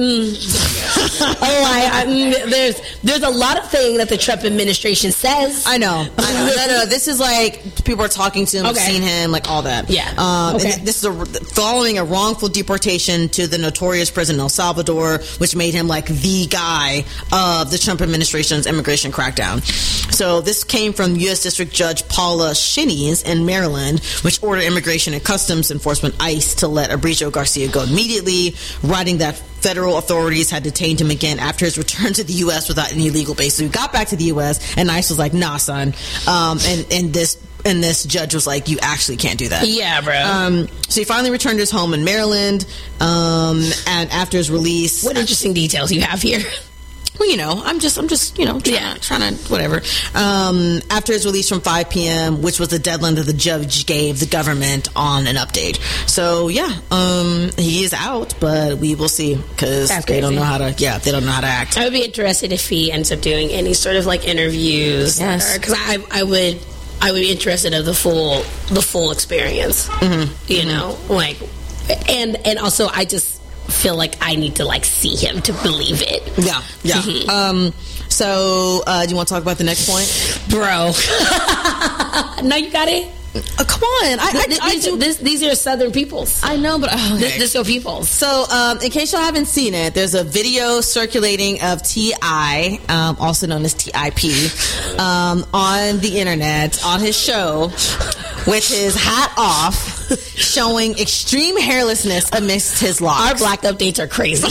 B: Mm, oh, I, I mm, there's there's a lot of things that the Trump administration says.
A: I know. I know. No, no. This is like people are talking to him,
B: Okay.
A: seen him, like all that.
B: Yeah.
A: Um,
B: Okay.
A: and this is a, following a wrongful deportation to the notorious prison in El Salvador, which made him like the guy of the Trump administration's immigration crackdown. So this came from U S District Judge Paula Shinies in Maryland, which ordered Immigration and Customs Enforcement ICE to let Abracio Garcia go immediately, writing that federal authorities had detained him again after his return to the U S without any legal base. So he got back to the U S and ICE was like, nah, son. Um, and, and this and this judge was like, you actually can't do that.
B: Yeah, bro.
A: Um, so he finally returned to his home in Maryland. Um, and after his release,
B: what interesting details you have here.
A: well, you know, I'm just, I'm just, you know, trying,
B: Yeah.
A: to, trying to, whatever. Um, after his release from five p.m., which was the deadline that the judge gave the government on an update. So, yeah, um, he is out, but we will see because
B: That's
A: they don't
B: crazy.
A: know how to, yeah, they don't know how to act.
B: I would be interested if he ends up doing any sort of like interviews.
A: Yes.
B: Because I, I would, I would be interested in the full the full experience.
A: Mm-hmm.
B: You
A: Mm-hmm.
B: know, like, and and also I just feel like I need to like see him to believe it.
A: Yeah, yeah.
B: Mhm.
A: Um, so, uh, do you want to talk about the next point,
B: bro? No, you got it.
A: Uh, come on, I, I,
B: Th-
A: I
B: these,
A: do.
B: this, these are Southern peoples.
A: I know, but oh,
B: This,
A: okay.
B: this your peoples.
A: So, um, in case y'all haven't seen it, there's a video circulating of T I, um, also known as T I P, um, on the internet, on his show, with his hat off, showing extreme hairlessness amidst his locks.
B: Our black updates are crazy.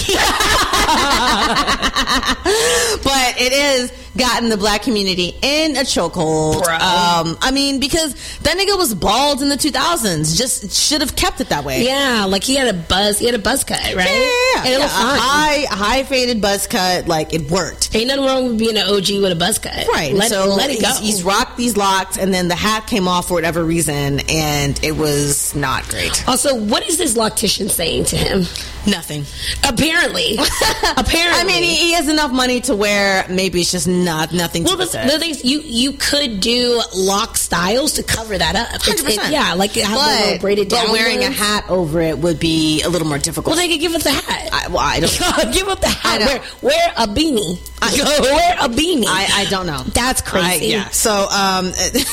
A: But it is gotten the black community in a chokehold.
B: Bro.
A: Um, I mean, because that nigga was bald in the two thousands. Just should have kept it that way.
B: Yeah, like he had a buzz. He had a buzz cut, right?
A: Yeah, yeah, yeah.
B: And it
A: Yeah,
B: looked
A: a
B: fine.
A: high, high faded buzz cut, like it worked.
B: Ain't nothing wrong with being an O G with a buzz cut.
A: Right.
B: Let,
A: so
B: let it go.
A: He's, he's rocked these locks, and then the hat came off for whatever reason, and it was not great.
B: Also, what is this loctician saying to him?
A: Nothing.
B: Apparently. Apparently.
A: I mean, he, he has enough money to where maybe it's just not nothing
B: well,
A: to be
B: the,
A: said.
B: the things you you could do lock styles to cover that up. It's-
A: one hundred percent.
B: it- yeah, like have a little
A: but,
B: braided down.
A: but wearing a
B: ones.
A: hat over it would be a little more difficult.
B: Well, they could give us the hat.
A: I, well, I don't.
B: Give up the hat.
A: I know.
B: Wear, wear a beanie. wear a beanie.
A: I, I don't know.
B: That's crazy.
A: I, yeah. So, um,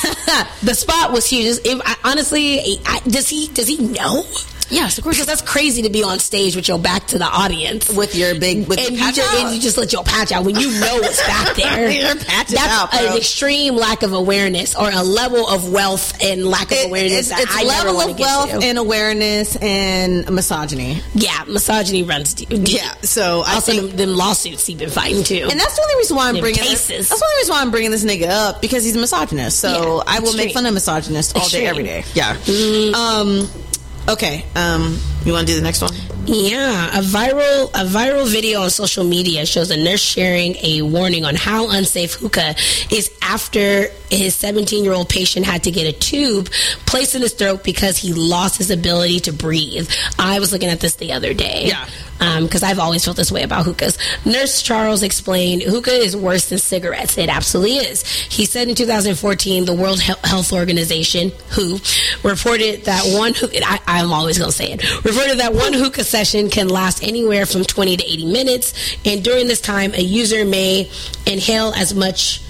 B: The spot was huge. If, I, honestly, I, does he does he know?
A: yes, of course.
B: Because that's crazy to be on stage with your back to the audience.
A: With your big, with
B: and
A: your
B: you,
A: patch
B: just,
A: out.
B: and you just let your patch out when you know what's back there.
A: Your patch is
B: That's
A: out,
B: an
A: bro.
B: extreme lack of awareness, or a level of wealth and lack of
A: It-
B: awareness
A: it's,
B: that
A: it's
B: I never
A: level
B: want to
A: of
B: get
A: wealth
B: to.
A: and awareness and misogyny.
B: Yeah, misogyny runs deep.
A: Yeah. So I
B: Also,
A: think.
B: them, them lawsuits he's been fighting too.
A: And that's the only reason why I'm
B: Them
A: bringing
B: cases.
A: this. That's the only reason why I'm bringing this nigga up, because he's a misogynist. So
B: Yeah,
A: I will
B: extreme.
A: make fun of misogynists all day,
B: Extreme.
A: every day. Yeah. Um. Okay. Um. You want to do the next one?
B: Yeah, a viral a viral video on social media shows a nurse sharing a warning on how unsafe hookah is after his seventeen-year-old patient had to get a tube placed in his throat because he lost his ability to breathe. I was looking at this the other day.
A: Yeah.
B: Because I've always felt this way about hookahs. Nurse Charles explained, hookah is worse than cigarettes. It absolutely is. He said in two thousand fourteen, the World He- Health Organization, W H O, reported that one hookah, I, I'm always going to say it, reported that one hookah session can last anywhere from twenty to eighty minutes. And during this time, a user may inhale as much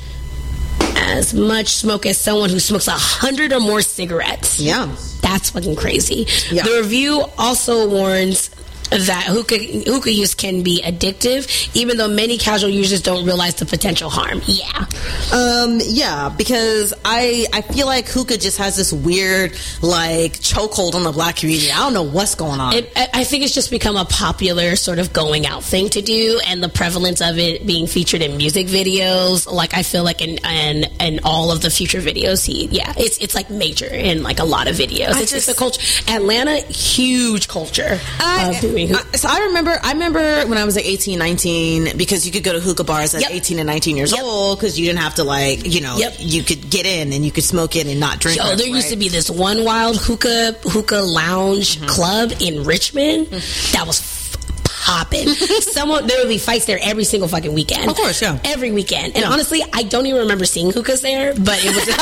B: as much smoke as someone who smokes a hundred or more cigarettes.
A: Yeah.
B: That's fucking crazy.
A: Yeah.
B: The review also warns that hookah, hookah use can be addictive, even though many casual users don't realize the potential harm. Yeah.
A: Um, yeah, because I I feel like hookah just has this weird like chokehold on the black community. I don't know what's going on.
B: It, I I think it's just become a popular sort of going out thing to do, and the prevalence of it being featured in music videos. Like I feel like in and and all of the future videos, he yeah, it's it's like major in like a lot of videos.
A: I
B: It's just
A: just-
B: a culture. Atlanta, huge culture
A: I,
B: of doing hookah.
A: I- so I remember, I remember when I was like eighteen, nineteen, because you could go to hookah bars at
B: Yep.
A: eighteen and nineteen years
B: Yep.
A: old, because you didn't have to like, you know,
B: Yep.
A: you could get in and you could smoke it and not drink.
B: Yo,
A: it,
B: there used
A: right?
B: to be this one wild hookah hookah lounge
A: Mm-hmm.
B: club in Richmond that was f- popping. Someone there would be fights there every single fucking weekend.
A: Of course, yeah.
B: every weekend. And
A: Yeah.
B: honestly, I don't even remember seeing hookahs there, but it was.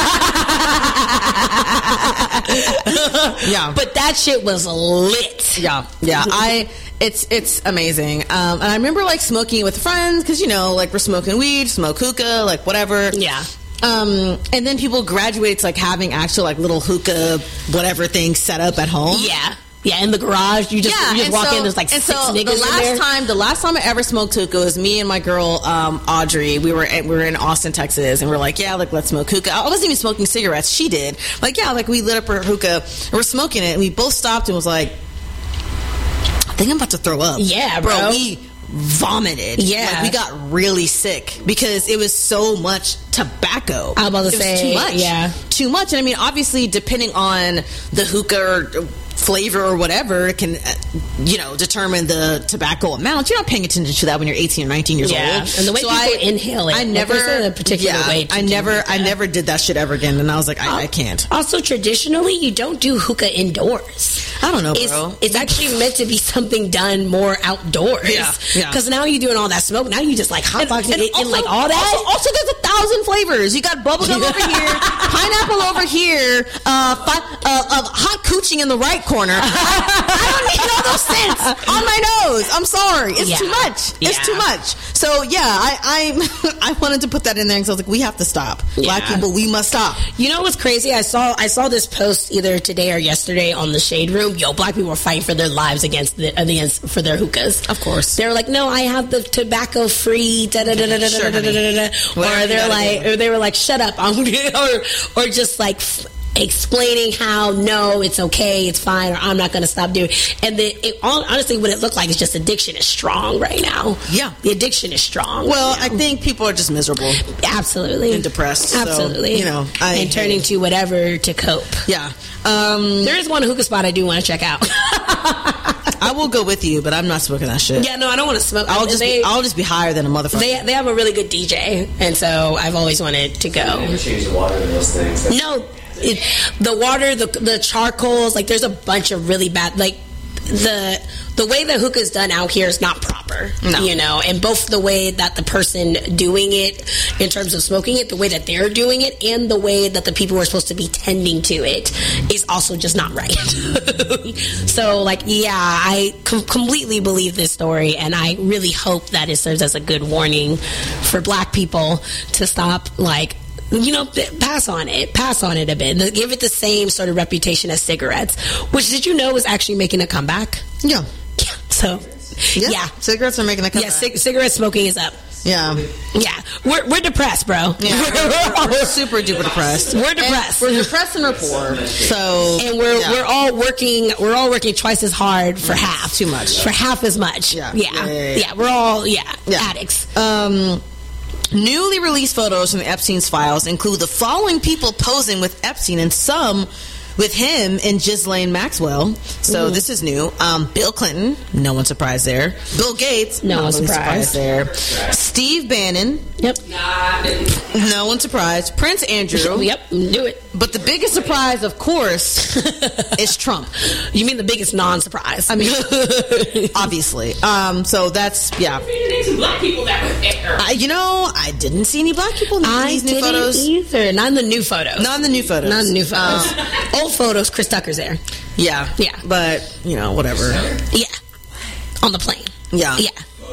A: Yeah.
B: but that shit was lit.
A: Yeah, yeah. I it's it's amazing. Um, and I remember like smoking with friends because you know like we're smoking weed, smoke hookah, like whatever.
B: Yeah.
A: Um, and then people graduate to like having actual like little hookah whatever things set up at home.
B: Yeah. Yeah, in the garage, you just,
A: Yeah,
B: you just
A: and
B: walk
A: so,
B: in. There's like
A: and
B: six
A: so
B: niggas
A: the
B: in
A: last
B: there.
A: time, the last time I ever smoked hookah was me and my girl um, Audrey. We were at, we were in Austin, Texas, and we are like, yeah, like let's smoke hookah. I wasn't even smoking cigarettes. She did. Like, yeah, like we lit up her hookah. And we're smoking it, and we both stopped and was like, I think I'm about to throw up.
B: Yeah, bro.
A: We vomited.
B: Yeah.
A: Like, we got really sick because it was so much tobacco.
B: I was about to
A: it was
B: say,
A: too much.
B: yeah.
A: Too much. And I mean, obviously, depending on the hookah or flavor or whatever, can uh, you know determine the tobacco amount. You're not paying attention to that when you're eighteen or nineteen years
B: Yeah.
A: old.
B: And the way
A: So
B: people
A: I,
B: inhale it,
A: I
B: like,
A: never
B: there's a particular
A: yeah,
B: way to
A: I
B: do
A: never,
B: it,
A: I
B: yeah.
A: never did that shit ever again. And I was like, I, I can't.
B: Also, traditionally, you don't do hookah indoors.
A: I don't know,
B: It's,
A: bro.
B: it's actually meant to be something done more outdoors.
A: Yeah, yeah.
B: Because now you're doing all that smoke. Now you just like hot boxing
A: And
B: it and
A: also-
B: like all that.
A: Also, also, there's a thousand flavors. You got bubblegum over here, pineapple over here, uh, fi- uh, uh, hot cooching in the right corner. I, I don't need all those scents on my nose. I'm sorry. It's
B: Yeah.
A: too much. It's
B: Yeah.
A: too much. So, yeah, I I, I wanted to put that in there because I was like, we have to stop. Black
B: Yeah.
A: people, we must stop.
B: You know what's crazy? I saw I saw this post either today or yesterday on the Shade Room. Yo, black people are fighting for their lives against the, against for their hookahs.
A: Of course.
B: They were like, no, I have the tobacco free. Da, da, da, da, da,
A: Sure,
B: da, da, da, da.
A: Whatever
B: Or
A: you
B: they're
A: gotta
B: like,
A: do.
B: or they were like, shut up, I'm, or or just like. F- explaining how no, it's okay, it's fine, or I'm not going to stop doing it. And the, it, honestly, what it looked like is just addiction is strong right now.
A: Yeah.
B: The addiction is strong.
A: Well,
B: right
A: I
B: now.
A: think people are just miserable.
B: Absolutely.
A: and depressed, so,
B: Absolutely.
A: you know, I-
B: and turning to whatever to cope.
A: Yeah. Um,
B: There is one hookah spot I do want to check out.
A: I will go with you, but I'm not smoking that shit.
B: Yeah, no, I don't want to smoke.
A: I'll just
B: they,
A: be, I'll just be higher than a motherfucker.
B: they they have a really good D J, and so I've always wanted to go.
H: Change the water in those things.
B: No, it, the water, the the charcoals, like there's a bunch of really bad, like the the way the hookah is done out here is not proper.
A: No.
B: You know, and both the way that the person doing it, in terms of smoking it, the way that they're doing it, and the way that the people who are supposed to be tending to it is also just not right. So, like, yeah, I com- completely believe this story, and I really hope that it serves as a good warning for black people to stop, like, you know, pass on it. Pass on it a bit. Give it the same sort of reputation as cigarettes, which, did you know, is actually making a comeback?
A: Yeah.
B: Yeah. So,
A: Yeah.
B: yeah.
A: Cigarettes are making a comeback.
B: Yeah, cig- cigarette smoking is up.
A: Yeah.
B: Yeah. We're, we're depressed, bro.
A: Yeah. We're, we're super duper depressed.
B: We're depressed.
A: And we're depressed and we're poor. So
B: And we're
A: yeah.
B: we're all working we're all working twice as hard for half.
A: Too much.
B: For half as much.
A: Yeah.
B: Yeah.
A: Yeah,
B: Yeah.
A: yeah, yeah.
B: We're all yeah,
A: Yeah.
B: addicts.
A: Um, newly released photos from Epstein's files include the following people posing with Epstein and some with him and Ghislaine Maxwell. So
B: Mm-hmm.
A: this is new. Um, Bill Clinton, no one surprised there. Bill Gates,
B: No
A: not
B: one
A: really
B: surprised.
A: there. Steve Bannon,
B: Yep.
A: no one surprised. Prince Andrew.
B: Yep. Do it.
A: But the biggest surprise, of course, is Trump.
B: You mean the biggest non-surprise?
A: I mean, obviously. Um, so that's, yeah.
D: Some black people that were there.
A: I, you know, I didn't see any black people in
B: I
A: these new
B: didn't
A: photos.
B: either. Not in the new photos.
A: Not in the new photos.
B: Not in the new photos.
A: Um,
B: Old photos, Chris Tucker's there.
A: yeah.
B: Yeah.
A: But, you know, whatever.
B: Yeah. On the plane.
A: Yeah.
B: Yeah.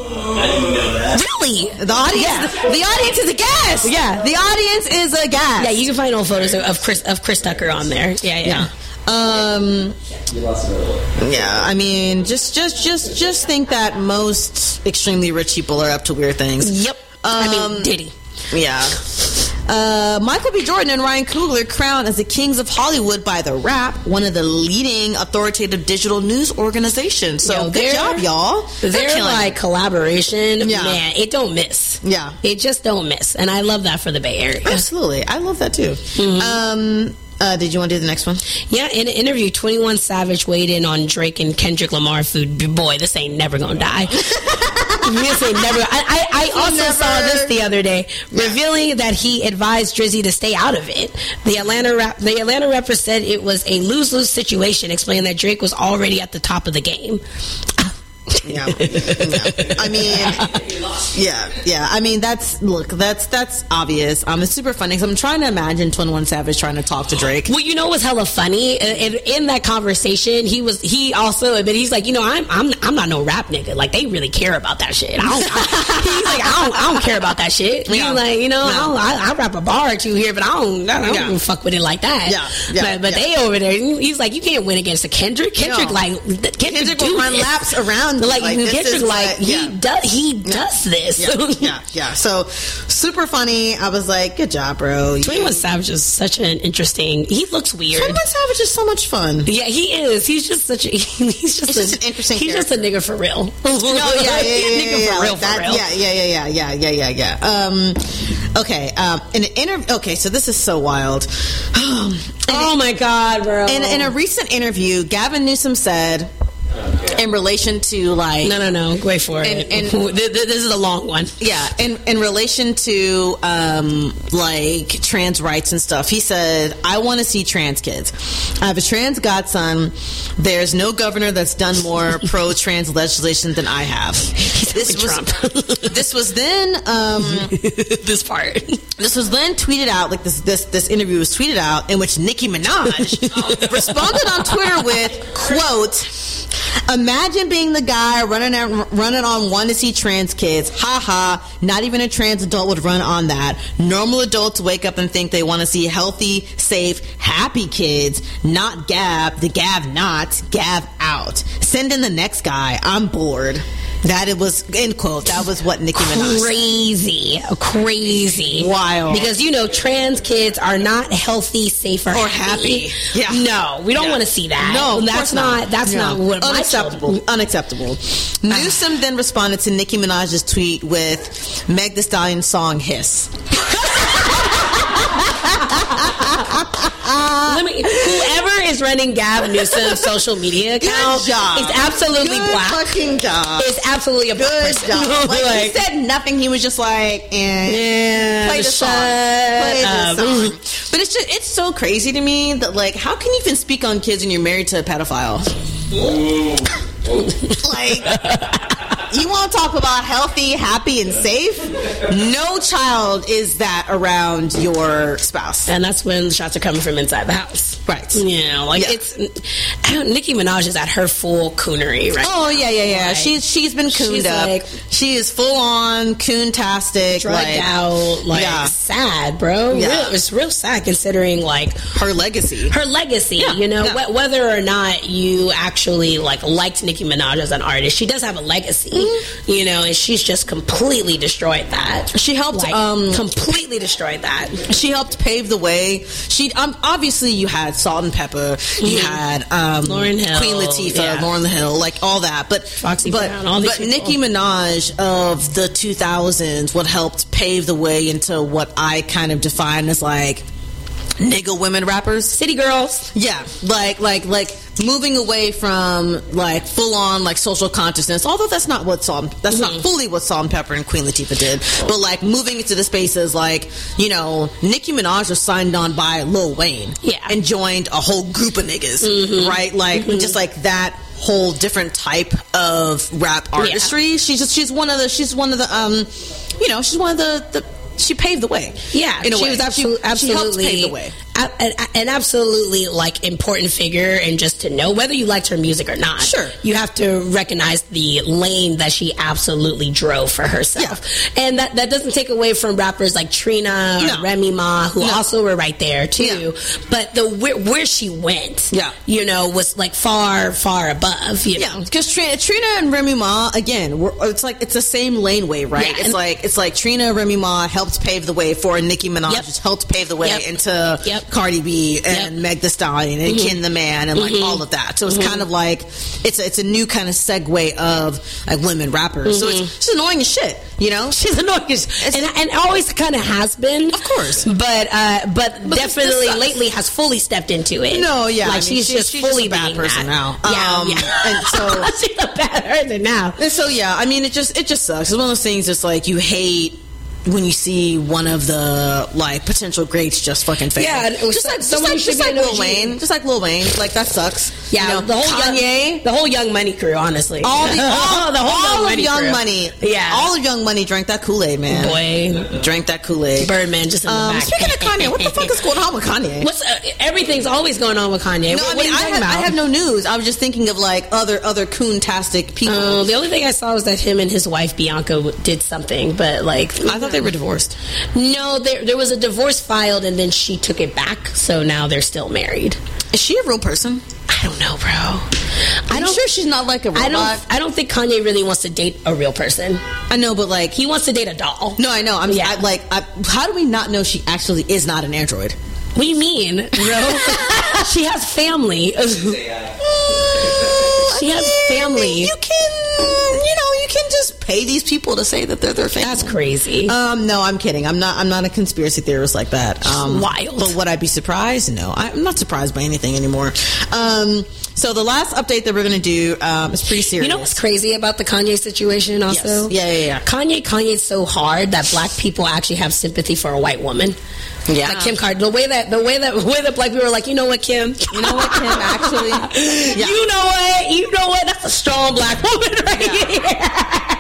B: Really?
A: The audience, the audience is a guest.
B: Yeah.
A: The audience is a guest.
B: Yeah, you can find old photos of- of Chris of Chris Tucker on there. Yeah, yeah.
A: Um,
H: You lost another one.
A: yeah, I mean, just, just, just, just think that most extremely rich people are up to weird things.
B: Yep. I
A: Um,
B: mean, Diddy.
A: Yeah. Uh, Michael B. Jordan and Ryan Coogler crowned as the kings of Hollywood by The Wrap, one of the leading authoritative digital news organizations. So
B: Yo,
A: good
B: they're-
A: job, y'all. They're
B: Their
A: killing
B: like
A: it.
B: collaboration,
A: Yeah.
B: man, it don't miss.
A: Yeah.
B: It just don't miss, and I love that for the Bay Area.
A: Absolutely. I love that too. Um, uh, did you want to do the next one?
B: Yeah, in an interview, twenty-one Savage weighed in on Drake and Kendrick Lamar food. Boy, this ain't never gonna die. This ain't never. I, I, I also
A: Never.
B: saw this the other day, revealing that he advised Drizzy to stay out of it. The Atlanta rap, the Atlanta rapper said it was a lose-lose situation, explaining that Drake was already at the top of the game.
A: Yeah. Yeah. I mean, yeah, yeah. I mean, that's, look, that's, that's obvious. Um, it's super funny because I'm trying to imagine twenty-one Savage trying to talk to Drake.
B: Well, you know what's hella funny? In, in, in that conversation, he was he also admitted, he's like, you know, I'm I'm I'm not no rap nigga. Like, they really care about that shit. I don't. I, he's like, I don't I don't care about that shit.
A: Yeah.
B: He's like, you know,
A: No.
B: I, don't, I, I rap a bar or two here, but I don't I don't
A: Yeah.
B: even fuck with it like that.
A: Yeah, yeah,
B: But, but
A: yeah.
B: they over there, he's like, you can't win against a Kendrick. Kendrick
A: No.
B: like Kendrick,
A: Kendrick
B: do
A: will run
B: this.
A: laps around you.
B: Like,
A: Like, this
B: Kendrick
A: is
B: like
A: what-
B: he
A: yeah.
B: does he does this.
A: Yeah, yeah, yeah. So super funny. I was like, good job, bro.
B: twenty-one Savage is such an interesting. He looks weird.
A: twenty-one Savage is so much fun.
B: Yeah, he is. He's just such a. He's just,
A: It's
B: a,
A: just an interesting
B: He's just a nigga for real.
A: No, yeah, yeah, yeah, yeah,
B: nigga
A: yeah,
B: for real,
A: like that,
B: for real.
A: yeah, yeah, yeah, yeah, yeah, yeah, yeah, yeah. Um, okay, um, in an interview. Okay, so this is so wild.
B: Oh my god, bro!
A: In, in a recent interview, Gavin Newsom said, in relation to like
B: No, no, no. Wait for
A: And-
B: it.
A: and-
B: Th- th- this is a long one.
A: yeah, in in relation to um like trans rights and stuff. He said, "I want to see trans kids. I have a trans godson. There's no governor that's done more pro trans legislation than I have." This
B: like
A: was
B: Trump.
A: this was then um
B: This part.
A: this was then tweeted out, like this this this interview was tweeted out, in which Nicki Minaj responded on Twitter with, quote, "Imagine being the guy running out, running on one to see trans kids. Ha ha. Not even a trans adult would run on that. Normal adults wake up and think they want to see healthy, safe, happy kids. Not Gab, the Gav not, Gav out. Send in the next guy. I'm bored." That it was, end quote. That was what Nicki Minaj said.
B: Crazy, crazy,
A: Wild.
B: Because you know, trans kids are not healthy, safe, or,
A: Or happy. Yeah.
B: No, we don't
A: Yeah.
B: want to see that.
A: No, of
B: that's
A: course
B: not. That's
A: No.
B: not what my
A: unacceptable.
B: children-
A: Unacceptable. Newsom then responded to Nicki Minaj's tweet with Meg Thee Stallion's song "Hiss."
B: Let me, whoever is running Gav Newsom's social media account
A: Good job.
B: is absolutely
A: Good
B: black.
A: fucking job.
B: Is absolutely a black
A: Good
B: person.
A: job. Like,
B: Like,
A: he said nothing. He was just like, eh.
B: yeah,
A: Play the song.
B: shut
A: Play the
B: up.
A: song. But it's just, it's so crazy to me that, like, how can you even speak on kids when you're married to a pedophile? Like, you want to talk about healthy, happy, and safe? No child is that around your spouse.
B: And that's when the shots are coming from inside the house.
A: Right.
B: You know, like
A: Yeah.
B: it's Nicki Minaj is at her full coonery right
A: Oh yeah, yeah, yeah.
B: Like,
A: she's she's been cooned
B: she's
A: up.
B: like-
A: she is full on coon-tastic.
B: drugged
A: like,
B: out, like
A: yeah.
B: sad, bro.
A: Yeah.
B: Real, it's real sad considering like
A: her legacy.
B: her legacy.
A: Yeah,
B: You know,
A: yeah.
B: wh- whether or not you actually like liked Nicki Minaj as an artist, she does have a legacy.
A: Mm-hmm.
B: You know, and she's just completely destroyed that.
A: She helped,
B: like,
A: um,
B: completely destroyed that.
A: She helped pave the way. She um, obviously you had Salt and Pepper, you had um,
B: Lauryn Hill,
A: Queen Latifah,
B: yeah.
A: Lauryn Hill, like all that. But
B: Foxy
A: but,
B: Brown, all these
A: but
B: people.
A: Nicki Minaj of the two thousands, what helped pave the way into what I kind of define as like nigga women rappers.
B: City girls.
A: Yeah, like like like moving away from like full on like social consciousness. Although that's not what Salt that's
B: Mm-hmm.
A: not fully what Salt and Pepper and Queen Latifah did. But like moving into the spaces like, you know, Nicki Minaj was signed on by Lil Wayne,
B: Yeah.
A: and joined a whole group of niggas,
B: Mm-hmm.
A: right? Like
B: Mm-hmm.
A: just like that whole different type of rap artistry. She's just she's one of the she's one of the um you know she's one of the the. She paved the way.
B: Yeah,
A: in a
B: she
A: way.
B: was absolu-
A: She-
B: absolutely
A: she helped pave the way.
B: a- an, an absolutely like important figure, and just to know whether you liked her music or not,
A: Sure.
B: you have to recognize the lane that she absolutely drove for herself, and that that doesn't take away from rappers like Trina or
A: No.
B: Remy Ma, who
A: No.
B: also were right there too.
A: Yeah.
B: But the where, where she went,
A: Yeah.
B: you know, was like far far above. You
A: Yeah,
B: know,
A: because Trina, Trina and Remy Ma again, we're, it's like it's the same laneway, right?
B: Yeah,
A: it's
B: and-
A: like it's like Trina and Remy Ma helped pave the way for Nicki Minaj,
B: Yep.
A: just helped pave the way
B: Yep.
A: into
B: Yep.
A: Cardi B and
B: Yep.
A: Meg Thee Stallion and
B: Mhm.
A: Kin the Man and like
B: Mhm.
A: all of that. So it's kind of like it's a, it's a new kind of segue of like women rappers. So it's
B: Mhm.
A: just annoying as shit, you know?
B: she's annoying, and, and always kind of has been,
A: Of course.
B: but uh, but,
A: But this-
B: definitely
A: this sucks.
B: lately has fully stepped into it.
A: No, yeah,
B: like
A: I mean,
B: she's
A: she-
B: just
A: she's
B: fully
A: just a bad
B: being
A: person
B: that.
A: now.
B: Yeah,
A: Um,
B: yeah.
A: and so-
B: she's a bad person now.
A: And so yeah, I mean it just it just sucks. It's one of those things that's like you hate when you see one of the like potential greats just fucking fail.
B: Yeah, and it was
A: just
B: so-
A: like just
B: someone
A: like,
B: should
A: just
B: be
A: like
B: an
A: Lil
B: O G.
A: Wayne, just like Lil Wayne, like that sucks.
B: Yeah,
A: you know,
B: the whole
A: Kanye,
B: young, the whole Young Money crew, honestly.
A: all the all,
B: the whole
A: all
B: Young
A: of
B: Money
A: Young
B: crew.
A: Money,
B: Yeah.
A: all of Young Money drank that Kool Aid, man.
B: Boy,
A: Drank that Kool Aid.
B: Birdman just in the
A: Um,
B: back.
A: speaking of Kanye, what the fuck is going on with Kanye?
B: What's uh, everything's always going on with Kanye?
A: no,
B: what,
A: I
B: what
A: mean
B: are you
A: I
B: talking
A: have, I
B: about?
A: have no news. I was just thinking of like other other coon-tastic people.
B: Uh, the only thing I saw was that him and his wife Bianca w- did something, but like
A: I thought they were divorced.
B: No, there there was a divorce filed, and then she took it back. So now they're still married.
A: Is she a real person?
B: I don't know, bro. I
A: I'm
B: don't.
A: sure she's not like a robot.
B: I don't. I don't think Kanye really wants to date a real person.
A: I know, but like
B: He wants to date a doll.
A: No, I know. I'm
B: Yeah.
A: I, like, I, how do we not know she actually is not an android?
B: What do you mean, bro? She has family. She has family.
A: You can, you know, you can just pay these people to say that they're their family?
B: That's crazy.
A: Um, no, I'm kidding. I'm not. I'm not a conspiracy theorist like that. Um,
B: Wild.
A: But would I be surprised? No, I'm not surprised by anything anymore. Um, so the last update that we're going to do um, is pretty serious.
B: You know what's crazy about the Kanye situation also?
A: Yes. Yeah, yeah, yeah.
B: Kanye, Kanye's so hard that black people actually have sympathy for a white woman.
A: Yeah.
B: Like Kim Kardashian. The way that, the way that, the way that black people are like, you know what, Kim?
A: You know what, Kim, actually? Yeah.
B: You know what? You know what? That's a strong black woman right
A: Yeah.
B: here.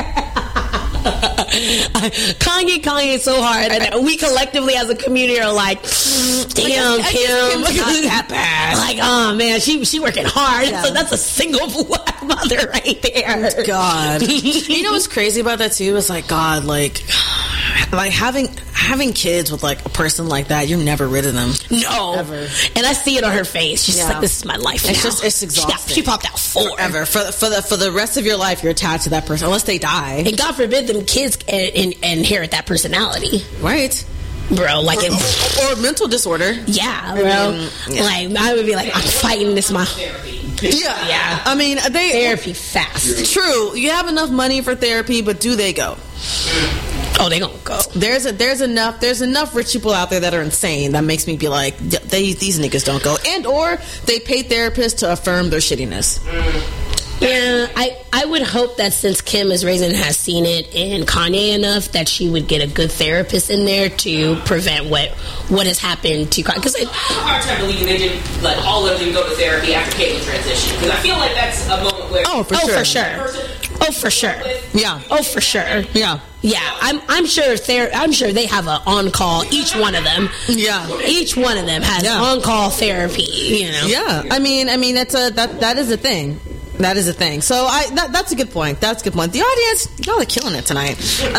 B: Kanye, Kanye is so hard. And we collectively as a community are like, damn,
A: Like, I guess
B: Kim.
A: Kim's not that bad.
B: Like, oh man, she she working hard.
A: Yeah.
B: So that's a single black mother right there.
A: God. You know what's crazy about that too? It's like, God, like, like having having kids with like a person like that, you're never rid of them.
B: No.
A: Ever.
B: And I see it on her face. She's
A: Yeah.
B: like, this is my life
A: It's
B: now.
A: just it's
B: She,
A: exhausting.
B: got, she popped out four.
A: Forever. For the, for the for the rest of your life, you're attached to that person unless they die.
B: And God forbid them kids in, in, inherit that personality.
A: Right.
B: Bro, like,
A: Or,
B: it,
A: or, or mental disorder.
B: yeah, bro.
A: mean, yeah.
B: Like, I would be like, I'm fighting this, my
A: Yeah.
B: Yeah.
A: I mean, they
B: therapy fast.
A: True. You have enough money for therapy, but do they go?
B: Oh, they gonna go.
A: There's a, there's enough there's enough rich people out there that are insane that makes me be like, they these niggas don't go, and or they pay therapists to affirm their shittiness.
B: Yeah, I, I would hope that since Kim is raising has seen it in Kanye enough that she would get a good therapist in there to prevent what what has happened to Kanye. Because
D: I have a hard time believing they didn't let all of them go to therapy after Caitlyn transition. Because I feel like that's a moment where
A: Oh, for
B: oh
A: sure.
B: for sure, oh for sure,
A: Yeah.
B: oh for sure,
A: Yeah.
B: yeah. I'm I'm sure ther- I'm sure they have an on call. Each one of them,
A: Yeah.
B: each one of them has
A: Yeah.
B: on call therapy. You know,
A: Yeah. I mean, I mean that's a that that is a thing. That is a thing. So I that, that's a good point. That's a good point. The audience, y'all are killing it tonight.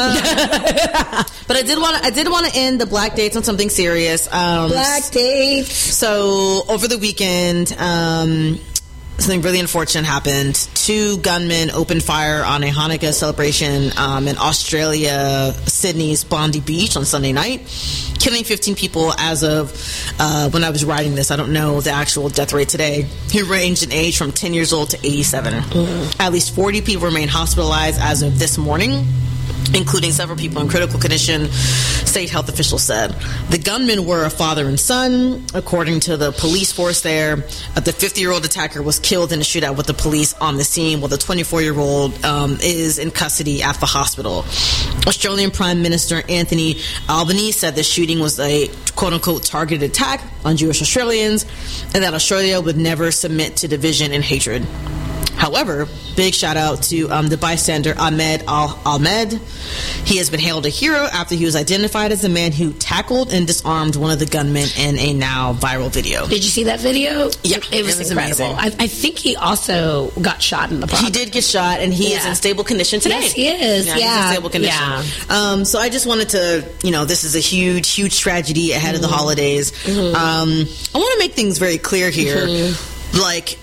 A: Uh, but I did want to I did want to end the black dates on something serious. Um,
B: black dates.
A: So over the weekend, um, something really unfortunate happened. Two gunmen opened fire on a Hanukkah celebration um, in Australia, Sydney's Bondi Beach on Sunday night, killing fifteen people as of uh, when I was writing this. I don't know the actual death rate today. He ranged in age from ten years old to eighty-seven. Mm-hmm. At least forty people remain hospitalized as of this morning, including several people in critical condition, state health officials said. The gunmen were a father and son. According to the police force there, uh, the fifty-year-old attacker was killed in a shootout with the police on the scene, while the twenty-four-year-old um, is in custody at the hospital. Australian Prime Minister Anthony Albanese said the shooting was a quote-unquote targeted attack on Jewish Australians, and that Australia would never submit to division and hatred. However, big shout out to um, the bystander Ahmed Al Ahmed. He has been hailed a hero after he was identified as the man who tackled and disarmed one of the gunmen in a now viral video.
B: Did you see that video?
A: Yeah,
B: it, it was,
A: it was
B: incredible. I, I think he also got shot in the body.
A: He did get shot, and he is
B: Yeah.
A: in stable condition today.
B: Yes, he is.
A: Yeah, he's
B: Yeah.
A: in stable condition.
B: Yeah.
A: Um, so I just wanted to, you know, this is a huge, huge tragedy ahead
B: Mm-hmm.
A: of the holidays.
B: Mm-hmm.
A: Um, I want to make things very clear here.
B: Mm-hmm.
A: Like,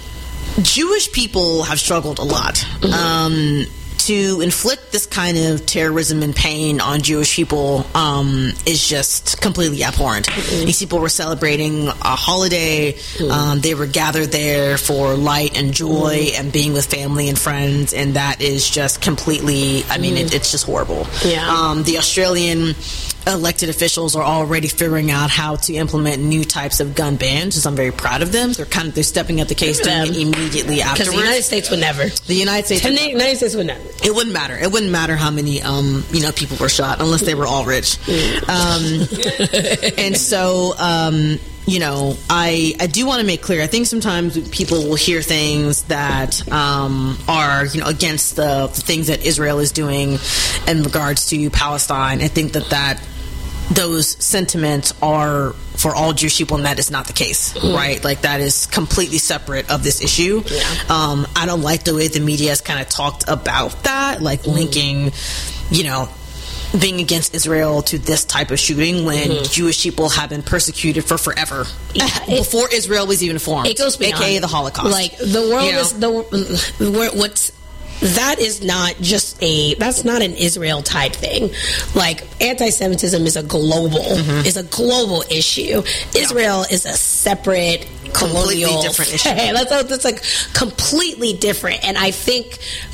A: Jewish people have struggled a lot.
B: Mm-hmm.
A: Um, to inflict this kind of terrorism and pain on Jewish people um, is just completely abhorrent.
B: Mm-hmm.
A: These people were celebrating a holiday.
B: Mm-hmm.
A: Um, they were gathered there for light and joy
B: Mm-hmm.
A: and being with family and friends, and that is just completely, I mean, it, it's just horrible.
B: Yeah.
A: Um, the Australian elected officials are already figuring out how to implement new types of gun bans, so I'm very proud of them. They're kind of they're stepping up the case
B: Good for
A: doing it
B: them.
A: immediately
B: Because
A: afterwards.
B: the United States would never.
A: The United States,
B: The United States would never.
A: it wouldn't matter. It wouldn't matter how many um, you know people were shot unless they were all rich. Um, and so. Um, You know, I I do want to make clear. I think sometimes people will hear things that um, are you know against the, the things that Israel is doing in regards to Palestine. I think that that those sentiments are for all Jewish people, and that is not the case, mm-hmm. right? Like that is completely separate of this issue.
B: Yeah.
A: Um, I don't like the way the media has kind of talked about that, like mm-hmm. linking, you know. being against Israel to this type of shooting when
B: Mm-hmm.
A: Jewish people have been persecuted for forever
B: Yeah, it,
A: before Israel was even formed.
B: It goes beyond,
A: aka the Holocaust.
B: Like the world
A: You know?
B: is the where- what's that is not just a that's not an Israel type thing. Like anti-Semitism is a global
A: Mm-hmm.
B: is a global issue. Israel is a separate
A: Completely
B: colonial
A: different issue.
B: That's that's like completely different. And I think that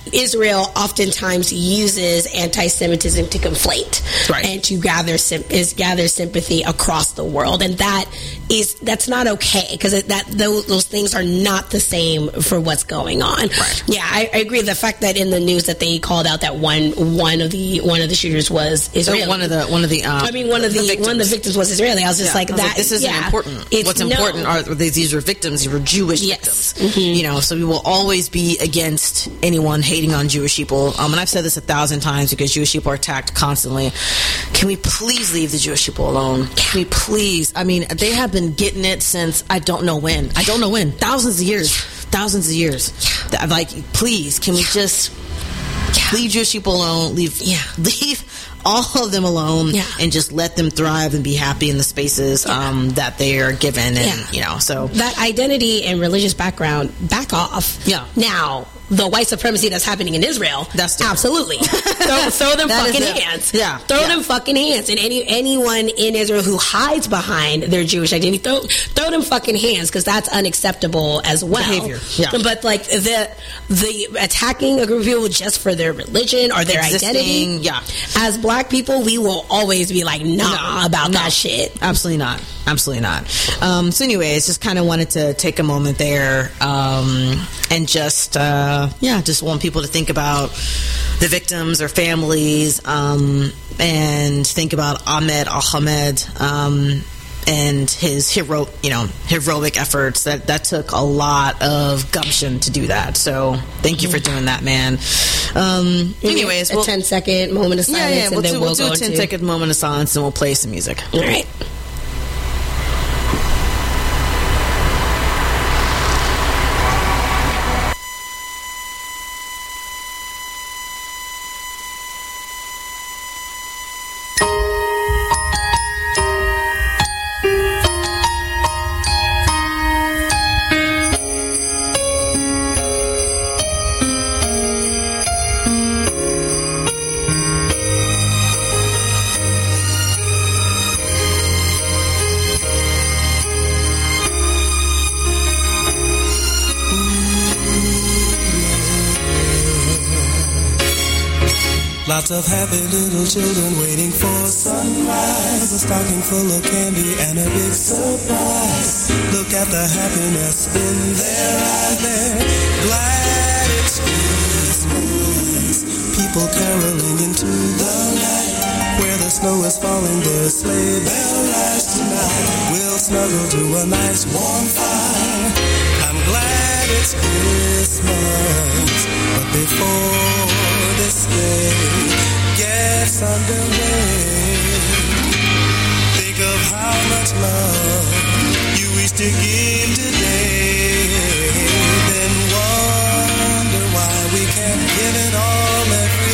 B: Israel oftentimes uses anti-Semitism to conflate
A: Right.
B: and to gather sim- is gather sympathy across the world, and that is that's not okay, because that those, those things are not the same for what's going on.
A: Right.
B: Yeah, I, I agree. The fact that in the news that they called out that one one of the one of the shooters was Israeli.
A: One of the one of the. Um,
B: I mean, one of the,
A: victims.
B: one of the victims was Israeli. I was just
A: Yeah,
B: like
A: I was
B: that.
A: this isn't
B: yeah,
A: important.
B: It's
A: What's
B: no.
A: important are these, these are victims. These were Jewish
B: Yes.
A: victims. You know, so we will always be against anyone hating on Jewish people. Um, and I've said this a thousand times because Jewish people are attacked constantly. Can we please leave the Jewish people alone? Can we please? I mean, they have been getting it since I don't know when. I don't know when. Thousands of years. Thousands of years. Th- Like, please, can we just leave Jewish people alone? Leave,
B: Yeah.
A: leave all of them alone,
B: Yeah.
A: and just let them thrive and be happy in the spaces um, that they are given. And
B: Yeah.
A: you know, so
B: That identity and religious background, back off.
A: Yeah.
B: Now, the white supremacy that's happening in Israel,
A: That's different.
B: absolutely. throw, throw them
A: That is
B: fucking
A: it.
B: hands.
A: Yeah.
B: Throw
A: Yeah.
B: them fucking hands. And any anyone in Israel who hides behind their Jewish identity, throw, throw them fucking hands, because that's unacceptable as well.
A: Behavior. Yeah.
B: But like the the attacking a group of people just for their religion or their
A: Existing,
B: identity.
A: yeah.
B: As black people, we will always be like, nah,
A: No,
B: about
A: no.
B: that shit.
A: Absolutely not. Absolutely not. Um, so, anyways, just kind of wanted to take a moment there um, and just, uh, yeah, just want people to think about the victims or families um, and think about Ahmed Ahmed um, and his hero, you know, heroic efforts. That that took a lot of gumption to do that. So, thank you for doing that, man. Um, anyways,
B: a
A: we'll,
B: ten second moment of
A: yeah,
B: silence,
A: yeah,
B: and
A: we'll
B: then
A: do,
B: we'll,
A: we'll do
B: go
A: a ten
B: to
A: second moment of silence, and we'll play some music.
B: All right.
I: Lots of happy little children waiting for sunrise. A stocking full of candy and a big surprise. Look at the happiness in their eyes. They're glad it's Christmas. People caroling into the night. Where the snow is falling, their sleigh bell rides tonight. We'll snuggle to a nice warm fire. I'm glad it's Christmas. But before this day gets underway, think of how much love you used to give